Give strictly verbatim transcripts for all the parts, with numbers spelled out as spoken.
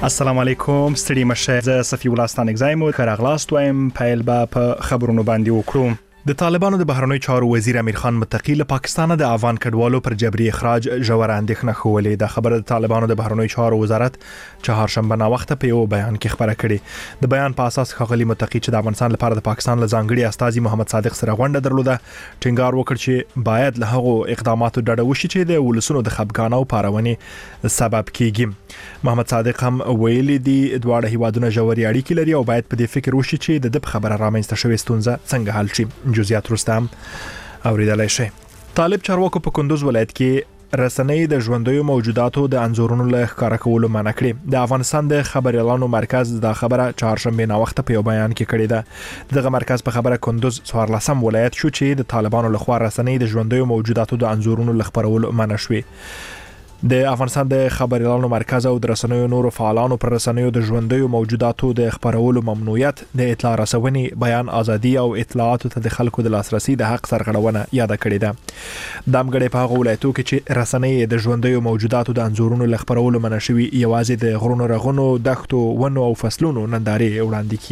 السلام علیکم ستړي مشه زه صفی الله ستانک زایم کراغلاست وایم پایل با په خبرونو باندې وکړو. د طالبانو د بهرنیو چارو وزیر امیر خان متقی له پاکستان د افغان کډوالو پر جبري اخراج ژور اندېښنه خولې. د خبره د طالبانو د بهرنیو چارو وزارت چهارشنبه نا وخت په یو بیان کې خبره کړې. د بیان په اساس ښاغلي متقی چې د افغانستان لپاره د پاکستان له ځانګړي استازي محمد صادق سره غونډه درلوده ټینګار وکړ چې باید له هغو اقداماتو ډډه وشي چې د ولسونو د خپګان او پارونې سبب کیږي. محمد صادق هم ویلي دي دواړه هیوادونه ژورې اړیکې لري او باید په دې فکر وشي چې د دې خبره رامنځته شوې ستونزه څنګه حل شي. جزئیات رستم اوریدلای شي. طالب چارواکو په کندوز ولایت کې رسنۍ د ژوندیو موجوداتو د انځورونو له ښکارا کولو منع کړې. د افغانستان د خبري اعلانو مرکز د خبره چهارشنبه نا وخت په یو بیان کې کړې ده. دغه مرکز په خبره کندوز څوارلسم ولایت شو چې د طالبانو لخوا رسنۍ د ژوندیو موجوداتو د انځورونو له خبرولو منع شوې. د افغانستان د خبري اعلانو مرکز او د رسنیو نورو فعالانو پر رسنیو د ژوندیو موجوداتو د خبرولو ممنوعیت د اطلاع رسونې، بیان ازادي او اطلاعاتو ته د خلکو د لاسرسي د حق سرغړونه یاد کړې ده. د امګړې په هغه ولایتو کې چې رسنۍ د ژوندیو موجوداتو د انځورونو له خبرولو منع شوي یوازې د غرونو رغونو، دښتو، ونو او فصلونو نندارې وړاندې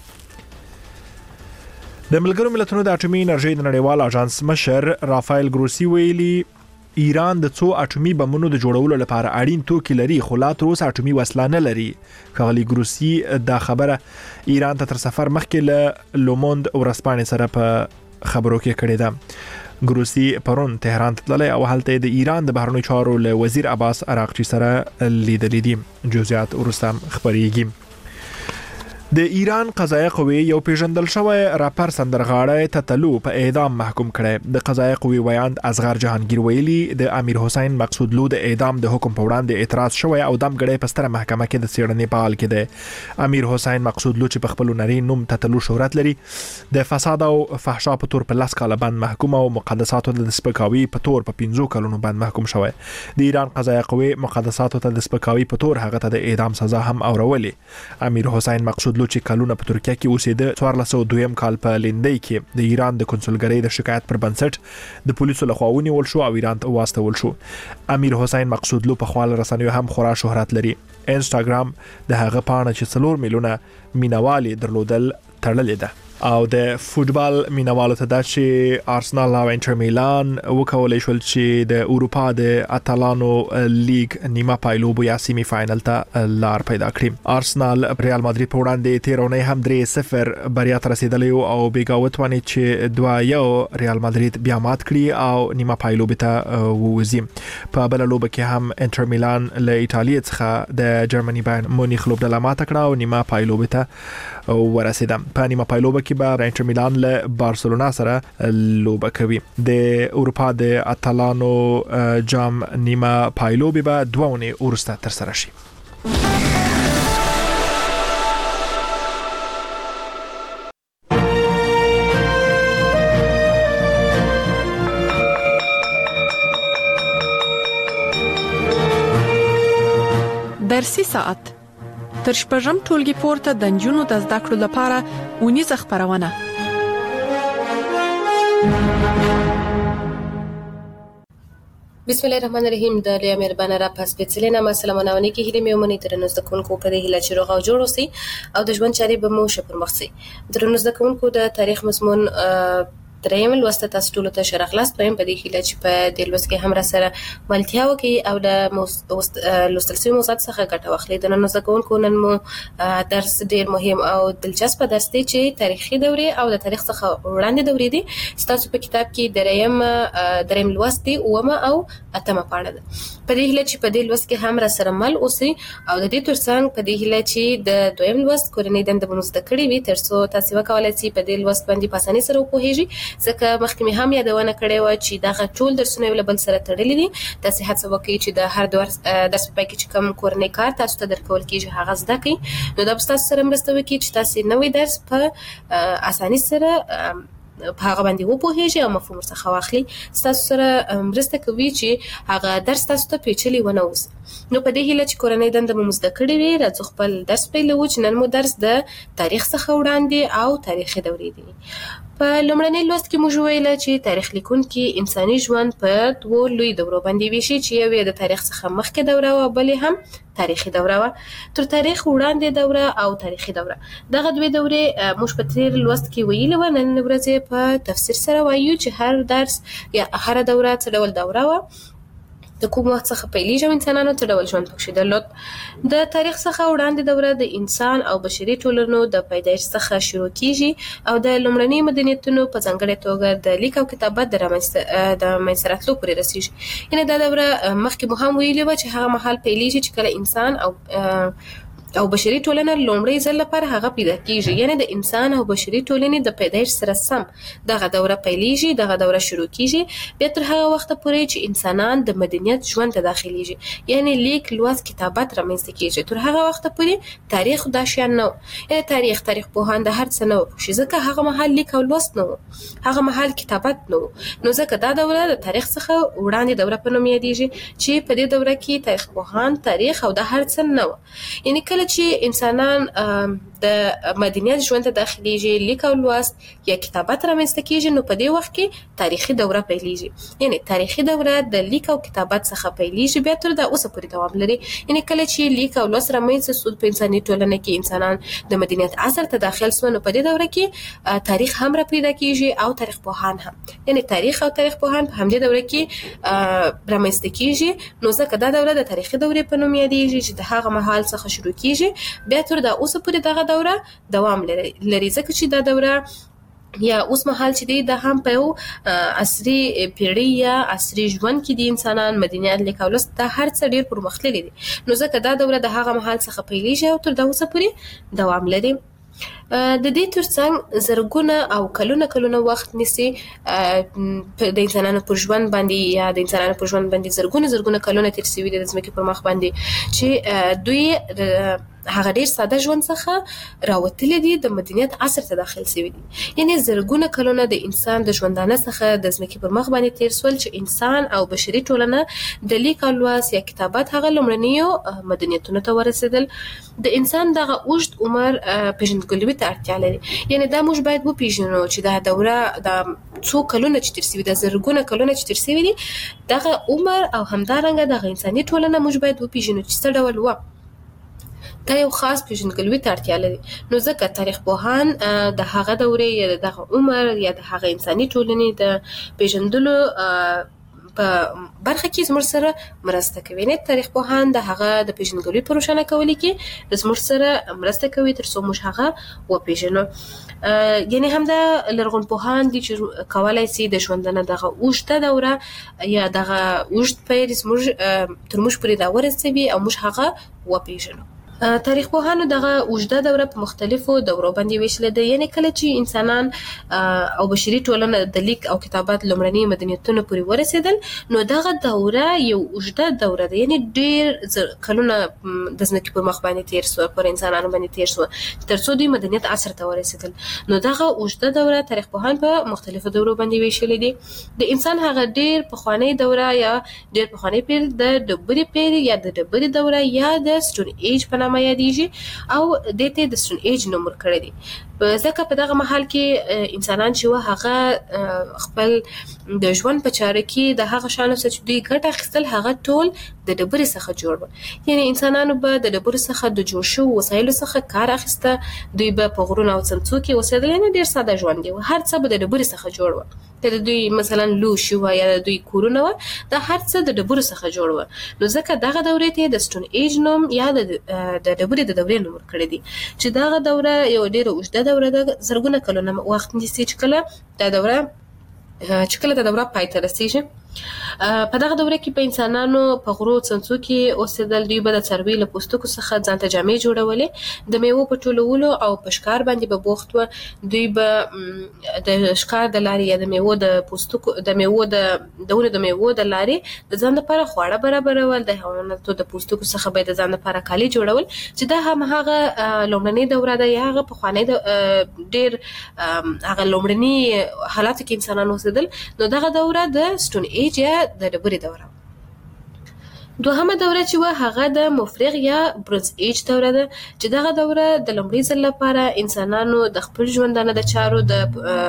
کیږي. د ملګرو ملتونو د اټومي انرژي د نړیوال اژانس مشر رافایل ګروسی ویلي ایران د څو اټومي بمونو د جوړولو لپاره اړین توکي لري خو لا تر اوسه اټومي وسله نه لري. ښاغلي ګروسی دا خبره ایران ته تر سفر مخکې له لوموند ورځپاڼې سره په خبرو کې کړې ده. ګروسی پرون تهران ته تللی او هلته د ایران د بهرنیو چارو له وزیر عباس عراقچي سره لیدلي دي. جزئیات ورستم خبريږي. د ایران قضایه قوې یو پیژندل شوی راپر سندرغاړی تتلو په اعدام محکوم کړی. د قضایه قوې ویاند اصغر جهانگیر ویلي د امیر حسین مقصودلو د اعدام د حکم په وړاندې اعتراض شوی او دمګړی په ستره محکمه کې د څېړنې په حال کې دی. امیر حسین مقصودلو چې په خپل نری نوم تتلو شهرت لري د فساد او فحشا په تور په لاس کاله بند محکوم او مقدساتو د سپکاوي په تور په پنځو کلونو بند محکوم شوی. د ایران قضایه قوې مقدساتو ته د سپکاوي په تور هغه ته د اعدام سزا هم اورولې. امیر حسین مقصود چې کلونه په ترکیه کې اوسېده څوارلس سوه دویم کال په لیندۍ کې د ایران د کنسولګرۍ د شکایت پر بنسټ د پولیسو لخوا ونیول شو او ایران ته واستول شو. امیر حسین مقصودلو په خپل رسنیو هم خورا شهرت لري. انسټاګرام د هغه پاڼه چې څلور میلیونه مینوالي درلودل تړلې ده. او د فوتبال مینوالو ته دا چې آرسنال او انټر میلان وکولای شول چې د اروپا د اتلانو لیگ نیمه پایلوب یا سیمی فاینل ته لار پیدا کړي. آرسنال ریال مادرید په وړاندې تیرونه هم درې صفر بریا ته رسیدلی او بیګاوت ونی چې دوه یو ریال مادرید بیا مات کړي او نیمه پایلوب ته ووزي. په بل لوب کې هم انټر میلان له ایتالیا څخه د جرمني بایر مونیخ لوبډله ماته کړه او نیمه پایلوب ته ورسیده. په نیمه پایلوب کې به انټر میلان له بارسلونا سره لوب کوي. د اروپا د اتلانو جام نیمه پایلوب به دوه اونۍ وروسته تر سره شي. درسي ساعت تر شپږم ټولګي پورته د نجونو د زده کړو لپاره اونیزه خبرونه. بسم الله الرحمن الرحیم. د لوی مهربانه را پس سپیڅلې نامه سلامونه کې هیله مې ومني تر نو زده کوونکو په دې هیله چې روغ او جوړ اوسئ او د ژوند چارې به مو ښه پرمخ سي. درنو زده کوونکو د تاریخ مضمون دریم لوست تاسو ټول ته شرح خلاص پایم په دې هیله چې په دې لوست کې هم را سره ملتیا وکي او د لوستل شوی موضوعات څخه ګټه واخلئ. د نن زده کوونکو نن مو درس ډیر مهم او دلچسپ درس دی چې تاریخي دورې او د تاریخ څخه وړاندې دورې دي. تاسو په کتاب کې دریم دریم لوست دی اومه او اتمه پاڼه ده. په دې هیله چې په دې لوست کې هم را سره مل اوسئ او د دې ترڅنګ په دې هیله چې د دویم لوست کورنۍ دنده مو زده کړې وي ترڅو تاسو وکولای شئ په دې لوست باندې په اسانۍ سره وپوهیږئ. ځکه مخکې مې هم یادونه کړې و چې دا ټول درسونه یو بل سره تړلي دي. تاسو هڅه وکړئ چې د هر درس درس په کې چې کوم کورنۍ کار تاسو ته درکول کیږي هغه زده کړئ. نو دا تاسو سره مرسته وکړي چې تاسو نوې درس په اسانۍ سره په هغه باندې وپوهیږئ او مفهوم څخه واخلئ. تاسو سره مرسته کوي چې هغه درس تاسو ته پیچلي ونه اوسي. نو په دې هیله چې کورنۍ دنده مو زده کړې وي راځو خپل درس پیلوو چې نن مو درس د تاریخ څخه وړاندې او تاریخي دورې دي. په لومړني لوست کې موږ ویل چې تاریخ لیکونکي انساني ژوند په دوو لوی دورو باندې ویشي چې یو یې د تاریخ څخه مخکې دوره او بل هم تاریخي دوره وه. تر تاریخ وړاندې دوره او تاریخي دوره دغه دوې دورې موږ په تیر لوست کې ویلې وه. نن ورځ په تفسیر سره وایو چې هر درس یا هر دوره څه ډول دوره وه، د کوم وخت څخه پیلېږي انسانانو څه ډول ژوند پکښې درلود. د تاریخ څخه وړاندې دوره د انسان او بشري ټولنو د پیدایښت څخه شروع کیږي او د لومړني مدنیتونو په ځانګړې توګه د لیک او کتابت د منځته راتلو پورې رسېږي. یعنې دا دوره مخکې مو هم ویلې وه چې هغه مهال پیلېږي چې کله انسان او او بشري ټولنه لومړی ځل لپاره هغه پیدا کیږي. یعنی د انسان او بشري ټولنې د پیدایښت سره سم دغه دوره پیلېږي، دغه دوره شروع کیږي. بیا تر هغه وخته پورې چې انسانان د مدنیت ژوند ته داخليږي، یعنی لیک لوست کتابت رامنځته کیږي. تر هغه وخته پورې تاریخ دا شیان نه و، یعنی تاریخ تاریخ پوهان د هر څه نه و، ځکه هغه مهال لیک او لوست نه و، هغه مهال کتابت نه و. نو ځکه دا دوره د تاریخ څخه وړاندې دوره په نوم یادېږي چې په دې دوره کې تاریخ پوهان تاریخ او د هر څه نه و. یعنی کله چې انسانان د مدنیت ژوند ته داخليږي، لیک او لوست یا کتابت رامنځته کیږي، نو په دې وخت کې تاریخي دوره پیلېږي. یعنی تاریخي دوره د لیک او کتابت څخه پیلېږي بیا تر د اوسه پورې دوام لري. یعنی کله چې لیک او لوست رامنځته شو په انساني ټولنه کې انسانان د مدنیت عصر ته داخل شول، نو په دې دوره کې تاریخ هم را پیدا کیږي او تاریخ پوهان هم. یعنی تاریخ او تاریخ پوهان په همدې دوره کې رامنځته کیږي. نو ځکه دا دوره د تاریخي دورې په نوم یادېږي چې د هغه مهال څخه شروع کیږي بیا تر دا اوسه پورې دغه دوره دوام لري. ځکه چې دا دوره یا اوس مهال چې دی دا هم په یو عصري پیړۍ یا عصري ژوند کې د انسانان مدنیت لیک او لوست دا هر څه ډېر پرمختللي دي. نو ځکه دا دوره د هغه مهال څخه پیلېږي او تر دا اوسه پورې دوام لري. د دې ترڅنګ زرګونه او کلونه کلونه وخت نیسي د انسانانو پر ژوند باندې یا د انسانانو پر ژوند باندې زرګونه زرګونه کلونه تیر شوي دي د ځمکې پر مخ باندې چې دوی هغه ډیر ساده ژوند څخه راوتلي دي د مدنیت عصر ته داخل شوي دي. یعنی زرګونه کلونه د انسان د ژوندانه څخه د ځمکې پر مخ باندې تیر شول چې انسان او بشري ټولنه د لیک او لوست یا کتابت هغه لومړنیو مدنیتونو ته ورسېدل. د انسان دغه اوږد عمر پیژندګلوي ته اړتیا لري. یعنی دا موږ باید وپېژنو چې دا دوره د څو کلونه چې تیر شوي ده، زرګونه کلونه چې تیر شوي دي، دغه عمر او همدارنګه دغه انساني ټولنه موږ باید وپېژنو چې څه ډول وه. دا یو خاص پیژندګلوي ته اړتیا لري. نو ځکه تاریخ پوهان د هغه دورې یا دغه عمر یا د هغه انساني ټولنې د پیژندلو په برخه کې زموږ سره مرسته کوي. نه تاریخ پوهان د هغه د پیژندګلوي په روښانه کولو کې زموږ سره مرسته کوي تر څو موږ هغه وپېژنو. یعنی هم د لرغون پوهان دي چې کولای شي د ژوندانه دغه اوږده دوره یا دغه اوږد پیر زموږ تر موږ پورې راورسوي او موږ هغه وپېژنو. تاریخ پوهانو دغه اوږده دوره په مختلفو دورو باندې ویشلې ده. یعنی کله چې انسانان او بشري ټولنه د لیک او کتابت لومړني مدنیتونو پورې ورسېدل، نو دغه دوره یو اوږده دوره ده. یعنی ډېر کلونه د ځمکې پر مخ باندې تیر شوه، پر انسانانو باندې تیر شوه تر څو دوی مدنیت عصر ته ورسېدل. نو دغه اوږده دوره تاریخ پوهان په مختلفو دورو باندې ویشلې دي. د انسان هغه ډېر پخوانی دوره یا ډېر پخوانی پیر د ډبرې پیر یا د ډبرې دوره یا د سټون ایج په ما یادېږي او دې ته د سټون ایج نوم ورکړی دی. ځکه په دغه مهال کې انسانان چې وه هغه خپل د ژوند په چاره کې د هغه شیانو څخه چې دوی ګټه اخیستل هغه ټول د ډبرې څخه جوړ وه. یعنی انسانانو به د ډبرو څخه د جوړ شوو وسایلو څخه کار اخیسته، دوی به په غرونو او څمڅو کې اوسېدل. یعنې ډېر ساده ژوند دی، هر څه به د ډبرې څخه جوړ وه. د دوی مثلا لوښي وه یا د دوی کورونه وه، دا هر څه د ډبرو څخه جوړ وه. نو ځکه دغه دورې ته د سټون ایج نوم یا د ډبرې د دورې نوم ورکړی دی چې دغه دوره یو ډېره اوږده دوره ده، زرګونه کلونه وخت نیسي چې کله دا دوره چې کله دا دوره پای ته رسېږي. په دغه دوره کې په انسانانو په غرو څمڅو کې اوسېدل. دوی به د څارویو له پوستکو څخه ځان ته جامې جوړولې، د میوو په ټولولو او په ښکار باندې به بوخت وه. دوی به د ښکار د لارې یا د میوو د پوستکو د میوو د ونو د میوو د لارې د ځان لپاره خواړه برابرول، د حیواناتو د پوستکو څخه به د ځان لپاره کالي جوړول، چې دا هم هغه لومړنۍ دوره ده یا هغه پخوانی ډېر هغه لومړني حالاتو کې انسانان اوسېدل. نو دغه دوره د سټون ایج یا د ډبرې دوره. دوهمه دوره چې و هغه د مفرغ یا برونز ایج دوره ده چې دغه دوره د لومړي ځل لپاره انسانانو د خپل ژوندانه د چارو د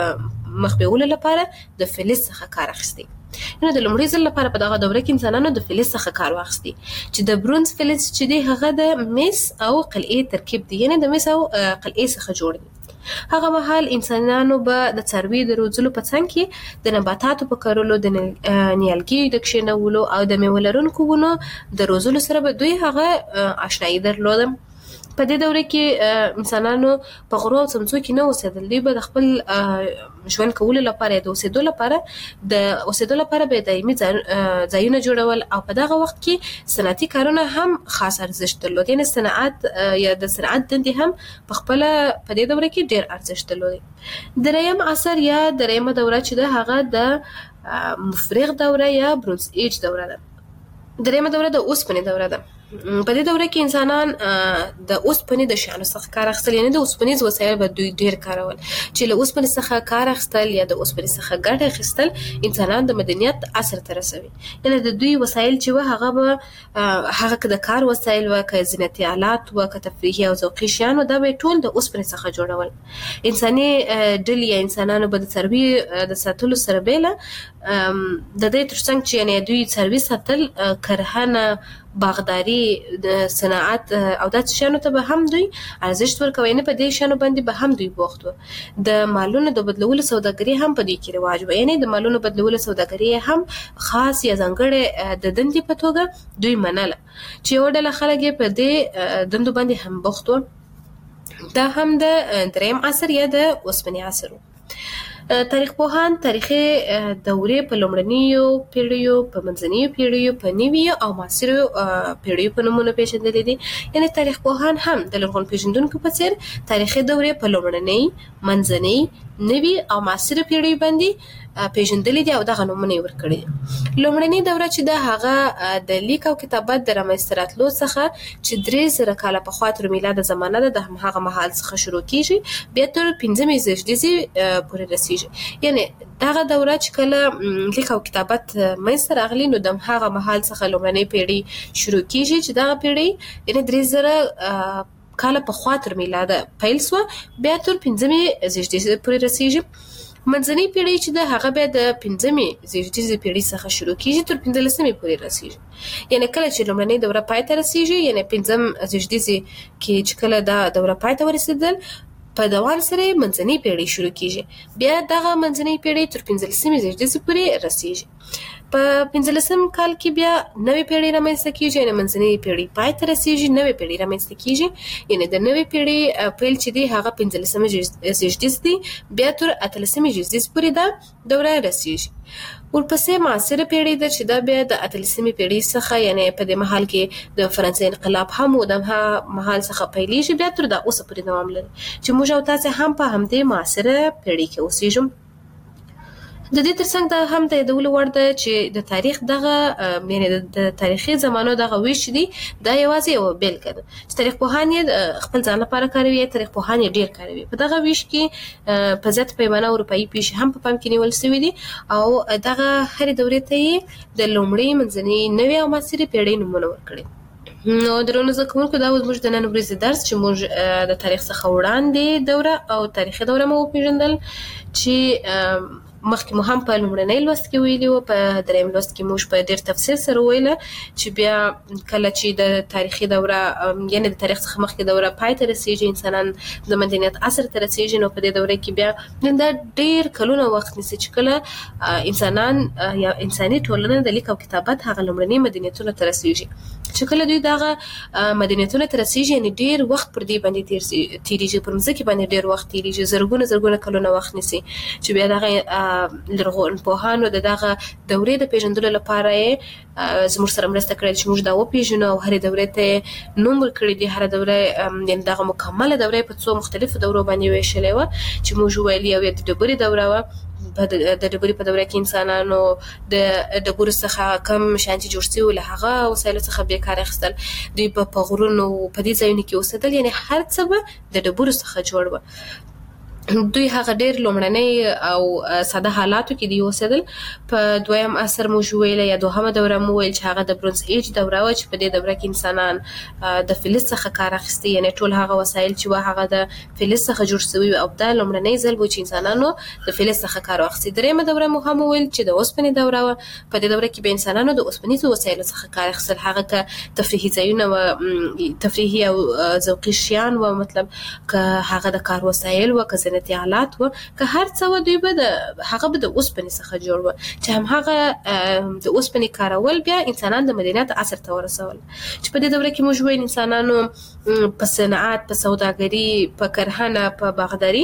مخ بیولو لپاره د فلز څخه کار اخیستی. نو د لومړي ځل لپاره په دغه دوره کې انسانانو د فلز څخه کار واخیستی چې د برونز فلز چې دی هغه د مس او قلعې ترکیب دی، یعنی د مس او قلعې څخه جوړ دی. هغه مهال انسانانو به د څاروي د روزلو په څنګ کې د نباتاتو په کرلو، د نیالګیو د کښېنولو او د میوه لرونکو ونو د روزلو سره به دوی هغه آشنایي درلوده. په دې دوره کې انسانانو په غرو او څمڅو کې نه اوسېدل، دوی به د خپل ژوند کولو لپاره د اوسېدو لپاره د اوسېدو لپاره به دایمي ځایونه جوړول او په دغه وخت کې صنعتي کارونه هم خاص ارزښت درلود، یعنې صنعت یا د صنعت دندې هم په خپله په دې دوره کې ډېر ارزښت درلود. دریم عصر یا دریمه دوره چې ده هغه د مفرغ دوره یا برونز ایج دوره ده. دریمه دوره د اوسپنې دوره ده. په دې دوره کې انسانان د اوسپنې د شیانو څخه کار اخیستل، یعنې د اوسپنیز وسایل به دوی ډېر کارول چې له اوسپنې څخه کار اخیستل یا د اوسپنې څخه ګټه اخیستل انسانان د مدنیت عصر ته رسوي. یعنې د دوی وسایل چې وه هغه به هغه که د کار وسایل وه، که زینتي آلات وه، که تفریحي او ذوقي شیان وه، دا به یې ټول د اوسپنې څخه جوړول. انساني ډلې یا انسانانو به د څاروي د ساتلو سره بیله د دې تر څنګ چې یعنې دوی څاروي ساتل، کرهنه، باغداري، د صنعت او داسې شیانو ته به هم دوی ارزښت ورکوي، یعنې په دې شیانو باندې به هم دوی بوخت وو. د مالونو د بدلولو سوداګري هم په دې کې رواج وه، یعنې د مالونو بدلولو سوداګري هم خاص یا ځانګړې د دندې په توګه دوی منله چې یوه ډله خلک یې په دې دندو باندې هم بوخت وو. دا هم د دریم عصر یا د اوسپنې عصر و. تاریخ پوهان تاریخي دورې په لومړنیو پیړیو، په منځنیو پیړیو، په نویو او معاصرو پیړیو په نومونو پیژندلې دي. یعنې تاریخ پوهان هم د لرغون پیژندونکو په څیر تاریخي دورې په لومړنۍ، منځنۍ، نوي او معاصرو پیړیو باندې پیژندلې دي او دغه نومونه یې ورکړي دي. لومړنۍ دوره چې ده هغه د لیک او کتابت د رامنځته راتلو څخه چې درې زره کاله پخوا تر میلاده زمانه ده د همهغه مهال څخه شروع کیږي، بیا تر پنځمې زېږدیزې پورې رسیږي. یعنې دغه دوره چې کله لیک او کتابت منځته راغلي نو د همهغه مهال څخه لومړنۍ پیړۍ شروع کیږي چې دغه پیړۍ یعنې درې زره کاله پخوا تر میلاده پیل سوه، بیا تر پنځمې زېږدیزې پورې رسیږي. منځنۍ پیړۍ چې ده هغه بیا د پنځمې زېږدیزې پیړۍ څخه شروع کیږي تر پنځلسمې پورې رسیږي. یعنې کله چې لومړنۍ دوره پای ته رسیږي، یعنې پنځم زېږدیزې کې چې کله دا دوره پای ته ورسېدل، په دوام سره منځنۍ پیړۍ شروع کیږي، بیا دغه منځنۍ پیړۍ تر پنځلسمې زېږدیزې پورې رسیږي. په پنځلسم کال کې بیا نوې پیړۍ رامنځته کیږي، یعنې منځنۍ پیړۍ پای ته رسیږي، نوې پیړۍ رامنځته کیږي. یعنې د نوې پیړۍ پیل چې دی هغه پنځلسمه زېږدیز دی، بیا تر اتلسمې زېږدیز پورې دا دوره رسیږي. ورپسې معاصره پیړۍ ده چې دا بیا د اتلسمې پیړۍ څخه، یعنې په دې مهال کې د فرانسې انقلاب هم و د مهال څخه پیلېږي، بیا تر دا اوسه پورې دوام لري چې موږ او تاسې هم په همدې معاصره پیړۍ کې اوسېږو. د دې ترڅنګ دا هم د یادولو وړ ده چې د تاریخ دغه یعنې د تاریخي زمانو دغه ویش دی دا یوازې یوه بیلګه ده چې تاریخ پوهان یې خپل ځان لپاره کاروي، تاریخ پوهان یې ډېر کاروي. په دغه ویش کې په زیاته پیمانه اروپایي پیښې هم په پام کې نیول سوي دي او دغه هرې دورې ته یې د لومړۍ، منځنۍ، نوې او معاصرې پیړۍ نومونه ورکړي. نو درنو زده کوونکو دا اوس زموږ د نن ورځې درس چې موږ د تاریخ څخه وړاندې دوره او تاریخي دوره مو وپېژندل چې مخکې مو هم په لومړنۍ لوست کې ویلي وو، په دریم لوست کې موږ په ډېر تفصیل سره وویله چې بیا کله چې د تاریخي دوره یعنې د تاریخ څخه مخکې دوره پای ته رسېږي، انسانان د مدنیت عصر ته رسېږي، نو په دې دوره کې بیا دا ډېر کلونه وخت نیسي چې کله انسانان یا انساني ټولنه د لیک او کتابت هغه لومړني مدنیتونو ته رسېږي. چې کله دوی دغه مدنیتونو ته رسېږي، یعنې ډېر وخت پر دې باندې تېرېږي، پر مځکې باندې ډېر وخت تېرېږي، زرګونه زرګونه کلونه وخت نیسي چې بیا دغه لرغون پوهانو د دغه دورې د پیژندلو لپاره یې زموږ سره مرسته کړې چې موږ دا وپېژنو او هرې دورې ته یې نوم ورکړی دی. هره دوره یعنې دغه مکمله دوره یې په څو مختلفو دورو باندې ویشلې وه چې موږ وویل یو یې د ډبرې دوره وه. د ډبرې په دوره کې انسانانو د ډبرو څخه کم شیان چې جوړ سوي له هغه وسایلو څخه بیا کار اخیستل، دوی په غرونو په دې ځایونو کې اوسېدل، یعنې هر څه به د ډبرو څخه جوړ وه. دوی هغه ډېر لومړنی او ساده حالاتو کې دی اوسېدل. په دویم عصر مو ویل یا دوهمه دوره مو ویل چې هغه د برونز ایج دوره و چې په دې دوره کې انسانان د فلز څخه کار اخیستی، یعنی ټول هغه وسایل چې و هغه د فلز څخه جوړ شوي او دا لومړنی ځل و چې انسانانو د فلز څخه کار واخیستی. دریمه دوره مو هم ویل چې د اوسپنې دوره و. په دې دوره کې به انسانانو د اوسپنیزو وسایلو څخه کار اخیستل، هغه که تفریحي ځایونه و، تفریحي او ذوقي شیان و، مطلب که هغه د کار وسایل و، که زینتي آلات و، که هر څه و، دوی به د هغه به د اوسپنې څخه جوړ و چې هم هغه د اوسپنې کارول بیا انسانان د مدنیت عصر ته ورسول چې په دې دوره کې موږ وایو انسانانو په صنعت، په سوداګري، په کرهنه، په باغداري،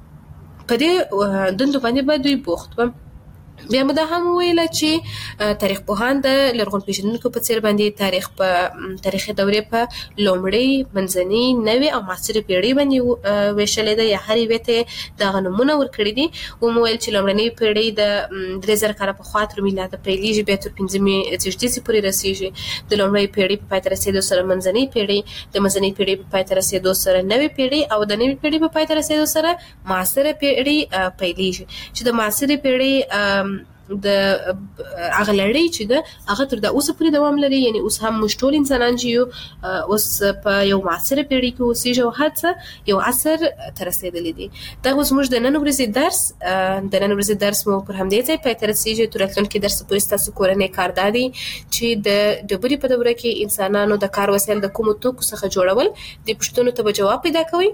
په دې دندو باندې به دوی بوخت و. بیا مو دا هم ویل چې تاریخ پوهان د لرغون پیژندونکو په څیر باندې تاریخ په تاریخي دورې په لومړی، منځنۍ، نوې او معاصرې پیړۍ باندې ویشلې ده یا هر یوې ته دغه نومونه ورکړي دي. ومو ویل چې لومړنۍ پیړۍ د درې زره کاله پخوا تر میلاده پیلېږي، بیا تر پنځمې زېږدیزې پورې رسېږي. د لومړۍ پیړۍ په پای ته رسېدو سره منځنۍ پیړۍ، د منځنۍ پیړۍ په پای ته رسېدو سره نوې پیړۍ او د نوې پیړۍ په پای ته رسېدو سره معاصره پیړۍ پیلېږي چې د معاصرې پیړۍ د هغه لړۍ چې ده هغه تر دا اوسه پورې دوام لري. یعنی اوس هم موږ ټول انسانان چې یو اوس په یو معاصره پیړۍ کې اوسېږو او هر څه یو عصر ته رسېدلی دي. دا اوس موږ د نن ورځې درس د نن ورځې درس مو پر همدې ځای پای ته رسېږي. تر راتلونکي درس پورې ستاسو کورنی کار دا دی چې د ډبرې په دوره کې انسانانو د کار وسایل د کومو توکو څخه جوړول، د پوښتنو ته به جواب پیدا کوئ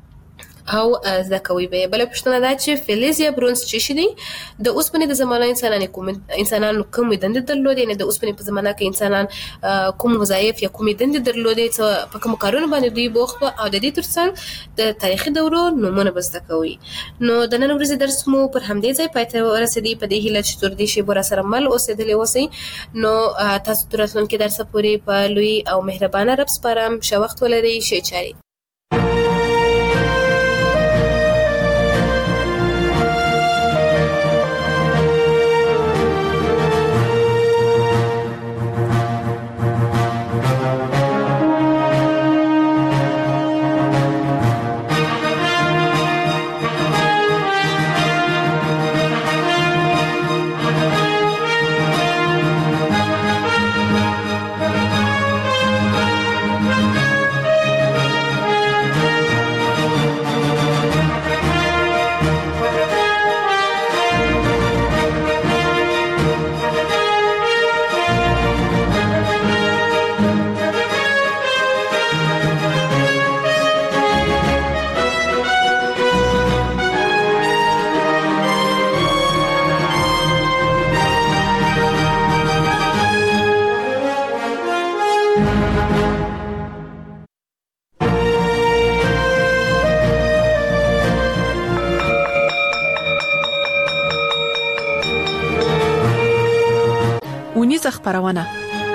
او زده کوي به. بل پوښتنه دا چې فلز یا برونز څه شي دي؟ د اوسپنې د زمانه انسانانو کوم انسانانو کوم دندې درلودې، نه د اوسپنې په زمانه کې انسانان کوم وظایف یا کوم دندې درلودې، څه په کوم کارونو باندې دوی بوخت او د دې ترڅنګ د تاریخي دورو نمونه به زده کوي. نو د نن ورځې درس مو پر همدې ځای پای ته ورسېدی. په دې هیله چې تر دې شی بور سره مل اوسېدلې اوسئ. نو تاسو تر راتلونکي درس پورې په لوی او مهربانه رب سپارم. ښه وخت ولرئ. ښه چاري. اونیزه خبرونه.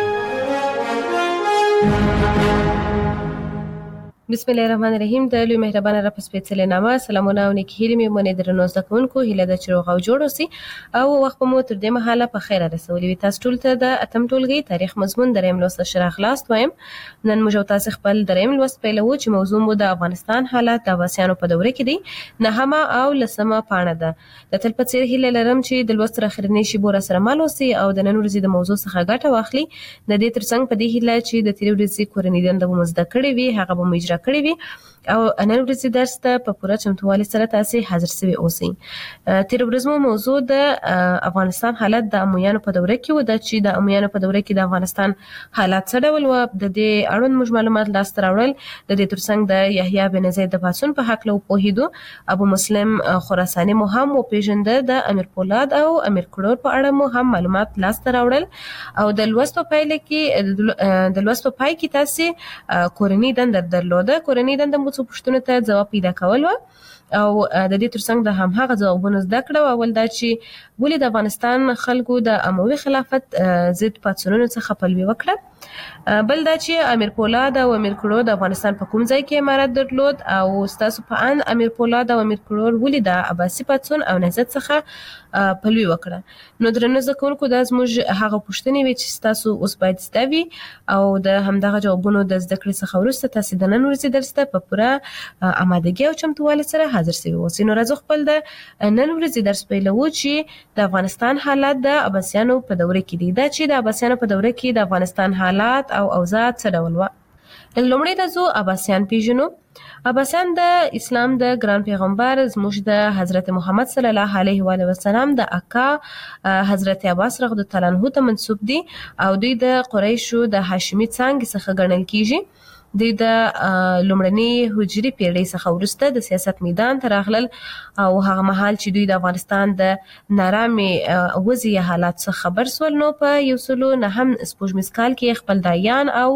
بسم الله الرحمن الرحیم. د لوی مهربانه رب سپېڅلې نامه سلامونه او نیکی هیلې مې مونږ درنو زده کوونکو هیله د چروغ او جوړ اوسئ او وخت مو تر دې مهاله په خیره رسولې وي. تاسو ټول ته د اتم ټولګي تاریخ مضمون دریم لوست شرح خلاص وایم. نن موږ تاسو خپل دریم لوست پیلوو چې موضوع مو د افغانستان حالات د عباسیانو په دوره کې دی. نهمه او لسمه پاڼه ده. د تل په څیر هیله لرم چې د لوست اخرنی شی بور سره مال اوسئ او د نن ورځې د موضوع څخه ګټه واخلئ. د دې ترڅنګ په دې هیله چې د تیر ورځې کورنۍ دنده مو زده کړې وي هغه به مو اجرا کړې وي او نن ورځې درس ته په پوره چمتووالي سره تاسو حاضر سوي اوسئ. تیر ورځ مو موضوع د افغانستان حالت د امویانو په دوره کې و. د چې د امویانو په دوره کې د افغانستان حالات څه ډول و، د دې اړوند موږ معلومات لاسته راوړل. د دې ترڅنګ د یحیی بن زید د پاڅون په حق له پوهېدو، ابو مسلم خراساني مو هم وپېژنده، د امیر پولاد او امیر کروړ په اړه مو هم معلومات لاسته راوړل او د لوستو پایله کې د لوستو پای کې تاسو کورنۍ دنده درلوده. کورنۍ دنده څو پوښتنو ته جواب پیدا کول و او د دې ترڅنګ د هماغه ځوابونو زده کړه. اول دا چې ولې د افغانستان خلکو د اموي خلافت ضد پاڅونونو څخه خپلوي وکړه بل دا چې امیر پولاد او امیر کروړ د افغانستان په کوم ځای کې امارت درلود او ستاسو په ان امیر پولاد او امیر کروړ ولې د عباسي پاڅون او نهضت څخه پلوي وکړه. نو درنو زده کوونکو دا زموږ هغه پوښتنې وي چې ستاسو اوس باید زده وي او د همدغه جوابونو د زده کړې څخه وروسته تاسو د نن ورځې درس ته په پوره آمادګي او چمتووالي سره حاضر شوي اوسئ. نو راځو خپل د نن ورځې درس پیلوو چې د افغانستان حالات د عباسیانو په دوره کې دي. دا چې د عباسیانو په دوره کې د افغانستان حالات او اوضاع څه ډول وه. لومړی راځو عباسیان پیژنو. عباسیان د اسلام د ګران پیغمبر زموږ د حضرت محمد صلی الله علیه و آله وسلم د اکا حضرت عباس رضی الله عنه ته منسوب دي او دوی د قریشو د هاشمي څانګې څخه ګڼل کیږي. دوی د لومړنۍ هجري پیړۍ څخه وروسته د سیاست میدان ته راغلل او هغه مهال چې دوی د افغانستان د نارامې وضعي حالات څخه خبر سول نو په یو سلو نهم سپوږمیز کال کې خپل دایان او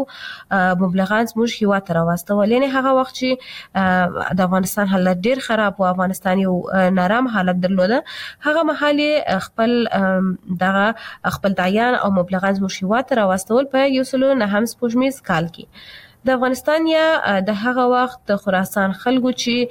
مبلغان زموږ هیواد ته راواستول. یعنې هغه وخت چې د افغانستان حالت ډیر خراب و، افغانستان یو نارام حالت درلوده، هغه مهال خپل دغه خپل دایان او مبلغان زموږ هیواد ته راواستول په یو سلو نهم سپوږمیز کال کې. د افغانستان یا د هغه وخت د خراسان خلکو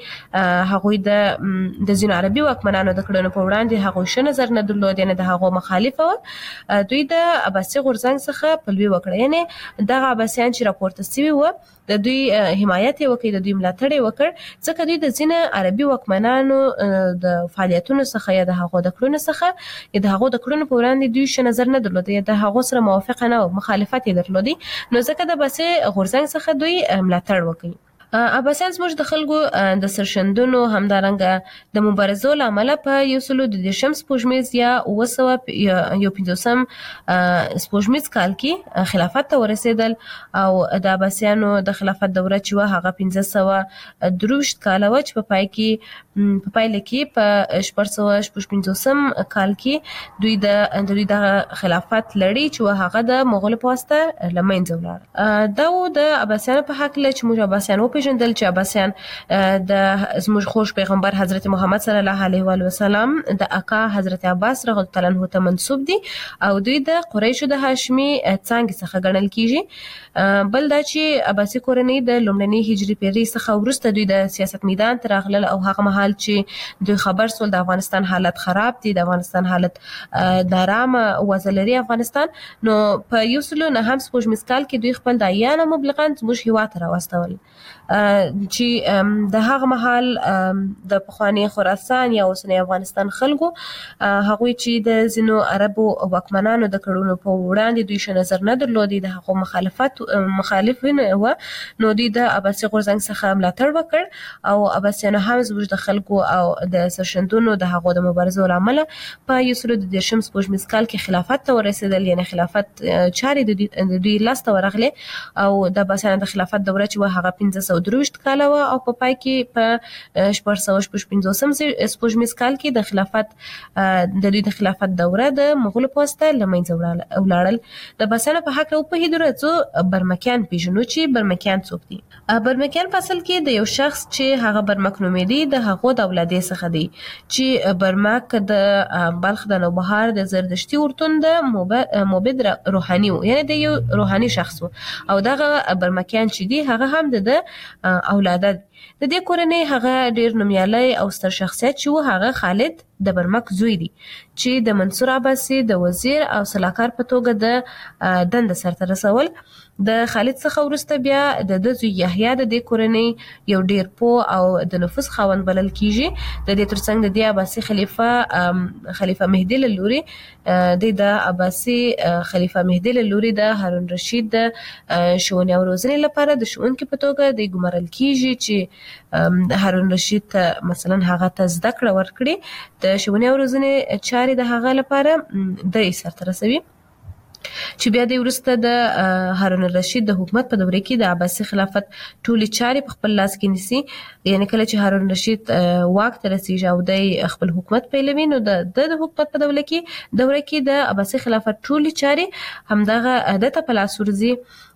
چې هغوی د د ځینو عربي واکمنانو د کړنو په وړاندې هغوی ښه نظر نه درلود، یعنې د هغو مخالفه وه، دوی د عباسي غورځنګ څخه پلوي وکړه. یعنې دغه عباسیان چې راپورته سوي وه د دوی حمایت یې وکړ، د دوی ملاتړ یې وکړ، ځکه دوی د ځینو عربي واکمنانو د فعالیتونو څخه یا د هغو د کړنو څخه یا د هغو د کړنو په وړاندې دوی ښه نظر نه درلود یا د هغو سره موافقه نه وه، مخالفت یې درلودی. نو ځکه د عباسي غورځنګ څخه دوی ملاتړ وکړي. عباسیان زموږ د خلکو د سرښندنو همدارنګه د مبارزو له امله په یو سلو د دېرشم سپوږمیز یا اوه سوه یو پنځوسم سپوږمیز کال کې خلافت ته ورسېدل او د عباسیانو د خلافت دوره چې وه هغه پنځه سوه درویشت کاله وه چې په پای کې په پایله کې په شپږ سوه شپږ پنځوسم کال کې دوی د دوی د خلافت لړۍ چې وه هغه د مغولو په واسطه له منځه ولاړه. دا و د عباسیانو په هکله چې موږ عباسیان وپېژندل چې عباسیان د زموږ خوږ پیغمبر حضرت محمد صلی الله علیه و آله وسلم د اکا حضرت عباس رضی الله عنه ته منسوب دي او دوی د قریشو د هاشمي څانګې څخه ګڼل کیږي. بل دا چې عباسي کورنۍ د لومړنۍ هجري پیړۍ څخه وروسته دوی د سیاست میدان ته راغلل او هغه مهال چې دوی خبر سول د افغانستان حالت خراب دي، د افغانستان حالت نارامه وضع لري افغانستان، نو په یو سلو نهم سپوږمیز کال کې دوی خپل دایان او مبلغان زموږ هیواد ته راواستول چې د هغه مهال د پخواني خراسان یا اوسنی افغانستان خلکو هغوی چې د ځینو عربو واکمنانو د کړنو په وړاندې دوی ښه نظر نه درلودی، د هغو مخالفت مخالفین وه، نو دوی د عباسي غورځنګ څخه ملاتړ وکړ او عباسیانو هم زموږ د خلکو او د سرښندنو د هغو د مبارزو له امله په یو سلو د دېرشم سپوږمیز کال کې خلافت ته ورسېدل، یعنې خلافت چارې د دوی لاسته ورغلې او د عباسیانو د خلافت دوره چې وه هغه پنځه سوه درویشت کاله وه او په پای کې په شپږ سوه شپږ پنځوسم سپوږمیز کال کې د خلافت د دوی د خلافت دوره د مغولو په واسطه له منځه ولاړل. د عباسیانو په هکله وپوهېدو راځو برمکیان پېژنو چې برمکیان څوک دي. برمکیان په اصل کې د یو شخص چې هغه برمک نومېدي د هغو د اولادې څخه دی چې برمک د بلخ د نوبهار د زردشتي اورتون د موبد روحاني و، یعنې د یو روحاني شخص و او دغه برمکیان چې دي هغه هم د اولاده دي. د دې کورنۍ هغه ډیر نومیالی او ستر شخصیت چې و هغه خالد د برمک زوی دی چې د منصور عباسي د وزیر او سلاکار په توګه د دنده سرته رسول. د خالد څخه وروسته بیا د د زوی یحیی د دې کورنۍ یو ډیر پوه او د نفوذ خاوند بلل کیږي. د دې ترڅنګ د دې عباسي خلیفه خلیفه مهدي له لوري د د عباسي خلیفه مهدي له لوري د هارون رشید د ښوونې او روزنې لپاره د ښوونکي په توګه د ګمارل کیږي چې هارون رشید ته مثلا هغه ته زده کړه ورکړي، د ښوونې او روزنې چارې د هغه لپاره د یې سرته رسوي چې بیا د وروسته د هارون الرشید د حکومت په دوره کې د عباسي خلافت ټولې چارې په خپل لاس کې نیسي. یعنې کله چې هارون الرشید واک ته رسیږي او د خپل حکومت پیلوي نو د د حکومت په دوره کې دوره کې د عباسي خلافت ټولې چارې همدغه د ته په لاس ورځي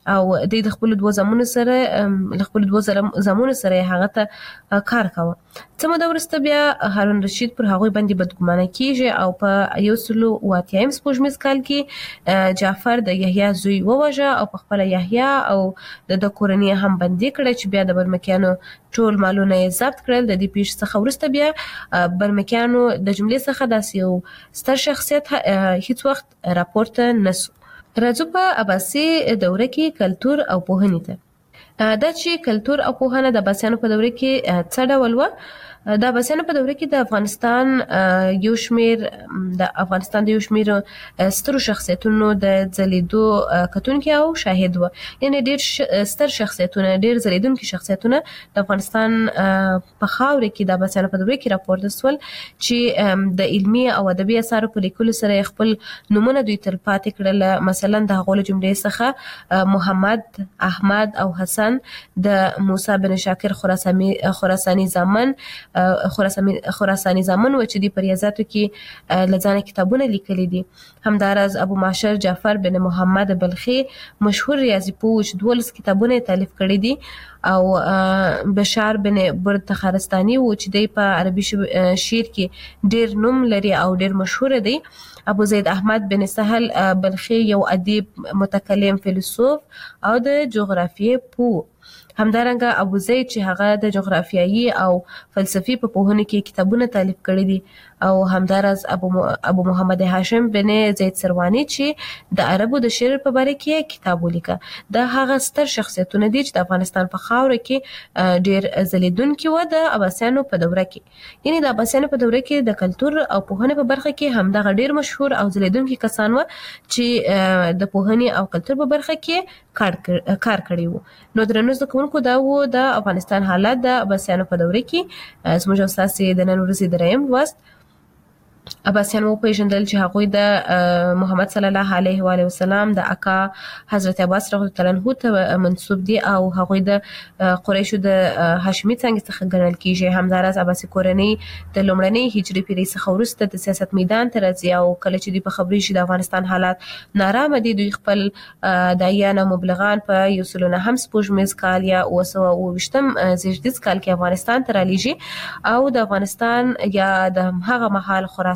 او د خپل دوه زمونو سره ل خپل دوه زمونو سره هغه ته کار کاوه. څه موده وروسته بیا هارون رشید پر هغوی باندې بدګمانه کیږي او په یو سلو اوه اتیایم سپوږمیز کال کې جعفر د یحیی زوی ووژه او په خپل یحیی او د کورنۍ هم بندي کړه چې بیا د برمکیانو ټول مالونه یې ضبط کړل. د دې پیښې څخه وروسته بیا برمکیانو د جملې څخه داسې یو ستر شخصیت هیڅ وخت راپورته نسو. راځو په عباسي دوره کې کلتور او پوهنې ته. دا چې کلتور او پوهنه د عباسیانو په دوره کې څه ډول و؟ د عباسیانو په دوره کې د افغانستان یو شمیر د افغانستان د یو شمیر سترو شخصیتونو د ځلیدو کتونکي او شاهد و. یعنی ډیر ستر شخصیتونه، ډیر ځلیدونکي شخصیتونه د افغانستان په خاوره کې د عباسیانو په دوره کې راپورته سول چې د علمي او ادبي اثارو په لیکلو سره خپل نومونه دوی تل پاتې کړل. مثلا د هغو له جملې څخه محمد، احمد او حسن، د موسی بن شاکر خراسانی خراسانی زامن خراسانی خراسانی زامن و چې د پریازاتو کې لزانه کتابونه لیکلي دي. همدارز ابو معشر جعفر بن محمد بلخی مشهور ریاضی پوه چې دولس کتابونه تالیف کړي دي، او بشار بن برد تخارستانی و چې دی په عربي شعر کې ډیر نوم لري او ډیر مشهور دی. ابو زید احمد بن سهل بلخی یو ادیب، متکلم، فیلسوف او د جغرافیې پوه. همدارنګه ابو زید چې هغه د جغرافیایي او فلسفي په پوهنه کې کتابونه تالیف کړي دي، او همدارز ابو ابو محمد هاشم بن زید سروانی چې د عربو د شعر په باره کې کتاب ولیکه. دا هغه ستر شخصیتونه دي چې د افغانستان په خاوره کې ډیر ځلیدونکي و د عباسیانو په دوره کې. یعنی د عباسیانو په دوره کې د کلتور او پوهنې په برخه کې همدغه ډیر مشهور او ځلیدونکي کسان و چې د پوهنې او کلتور په برخه کې کار کار کړی وو. نو درنو زده کوونکو، دا و د افغانستان حالات د عباسیانو په دوره کې. زموږ استاد د نن ورځې دریم لوست عباسیان وپیژندل چې هغوی د محمد صلی الله علیه و آله وسلم د اکا حضرت عباس رضی الله عنه ته منسوب دي او هغوی د قریشو د هاشمي څنګه څخه ګڼل کیږي. همدارس عباسي کورنۍ د لومړنۍ هجري پیړۍ څخه وروسته د سیاست میدان ته راځي او کله چې دوی په خبرې شي د افغانستان حالات نارامه دي، دوی خپل داعیان او مبلغان په یو سلو نهم سپوږمیز کال یا اوه سوه اوه ویشتم زیږدیز کال کې افغانستان ته رالیږي او د افغانستان یا د هغه مهال خراسان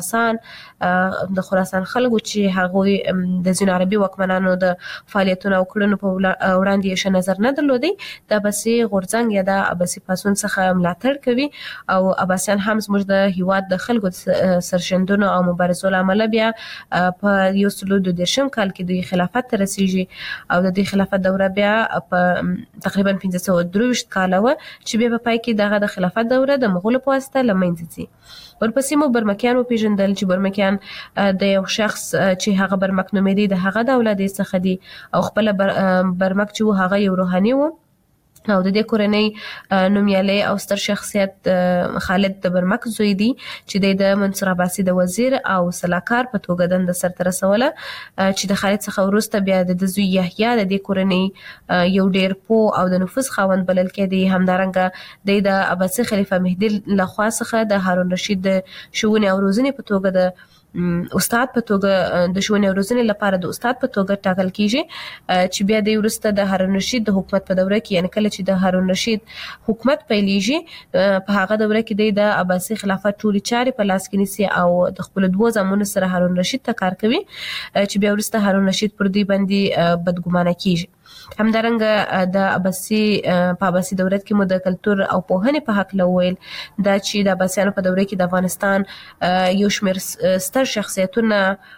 د خراسان خلکو چې هغوی د ځینو عربي واکمنانو د فعالیتونو او کړنو په وړاندې ښه نظر نه درلودی، د عباسي غورځنګ یا د عباسي پاڅون څخه ملاتړ کوي. او عباسیان هم زموږ د هیواد د خلکو سرښندنو او مبارزو له امله بیا په یو سلو دوه دېرشم کال کې دوی خلافت ته رسیږي او د دې خلافت دوره بیا په تقریبا پنځه سوه درې ویشت کاله وه چې بیا په پای کې دغه د خلافت دوره د مغولو په واسطه له منځه ځي. ورپسې مو برمکیان وپیژندل چې برمکیان د یو شخص چې هغه برمک نومېدی د هغه د اولادې څخه دي او خپل برمک چې هغه یو روحاني و او د دې کورنۍ نومیالی او ستر شخصیت خالد د برمک زوی دی چې د منصور عباسي د وزیر او سلاکار په توګه دنده سرته رسوله، چې د خالد څخه وروسته بیا د زوی یحیی د دې کورنۍ یو ډیر پوه او د نفوذ خاوند بلل کېدی. همدارنګه د عباسي خلیفه مهدي لخوا څخه د هارون رشید د ښوونې او روزنې په توګه د استاد په توګه د ښوونې او روزنې لپاره د استاد په توګه ټاکل کیږي، چې بیا د وروسته د هارون رشید د حکومت په دوره کې، یعنی کله چې د هارون رشید حکومت پیلیږي په هغه دوره کې د عباسي خلافت ټولې چارې په لاس کې نیسي او د خپل دوه زامنو سره هارون رشید ته کار کوي، چې بیا وروسته هارون رشید پر دوی باندې بدګمانه کیږي. همدارنګه د عباسي په عباسي دوره کې مو د کلتور او پوهنې په حق لویل دا چې د عباسیانو په دوره کې د افغانستان یو شمېر ستر شخصیتونه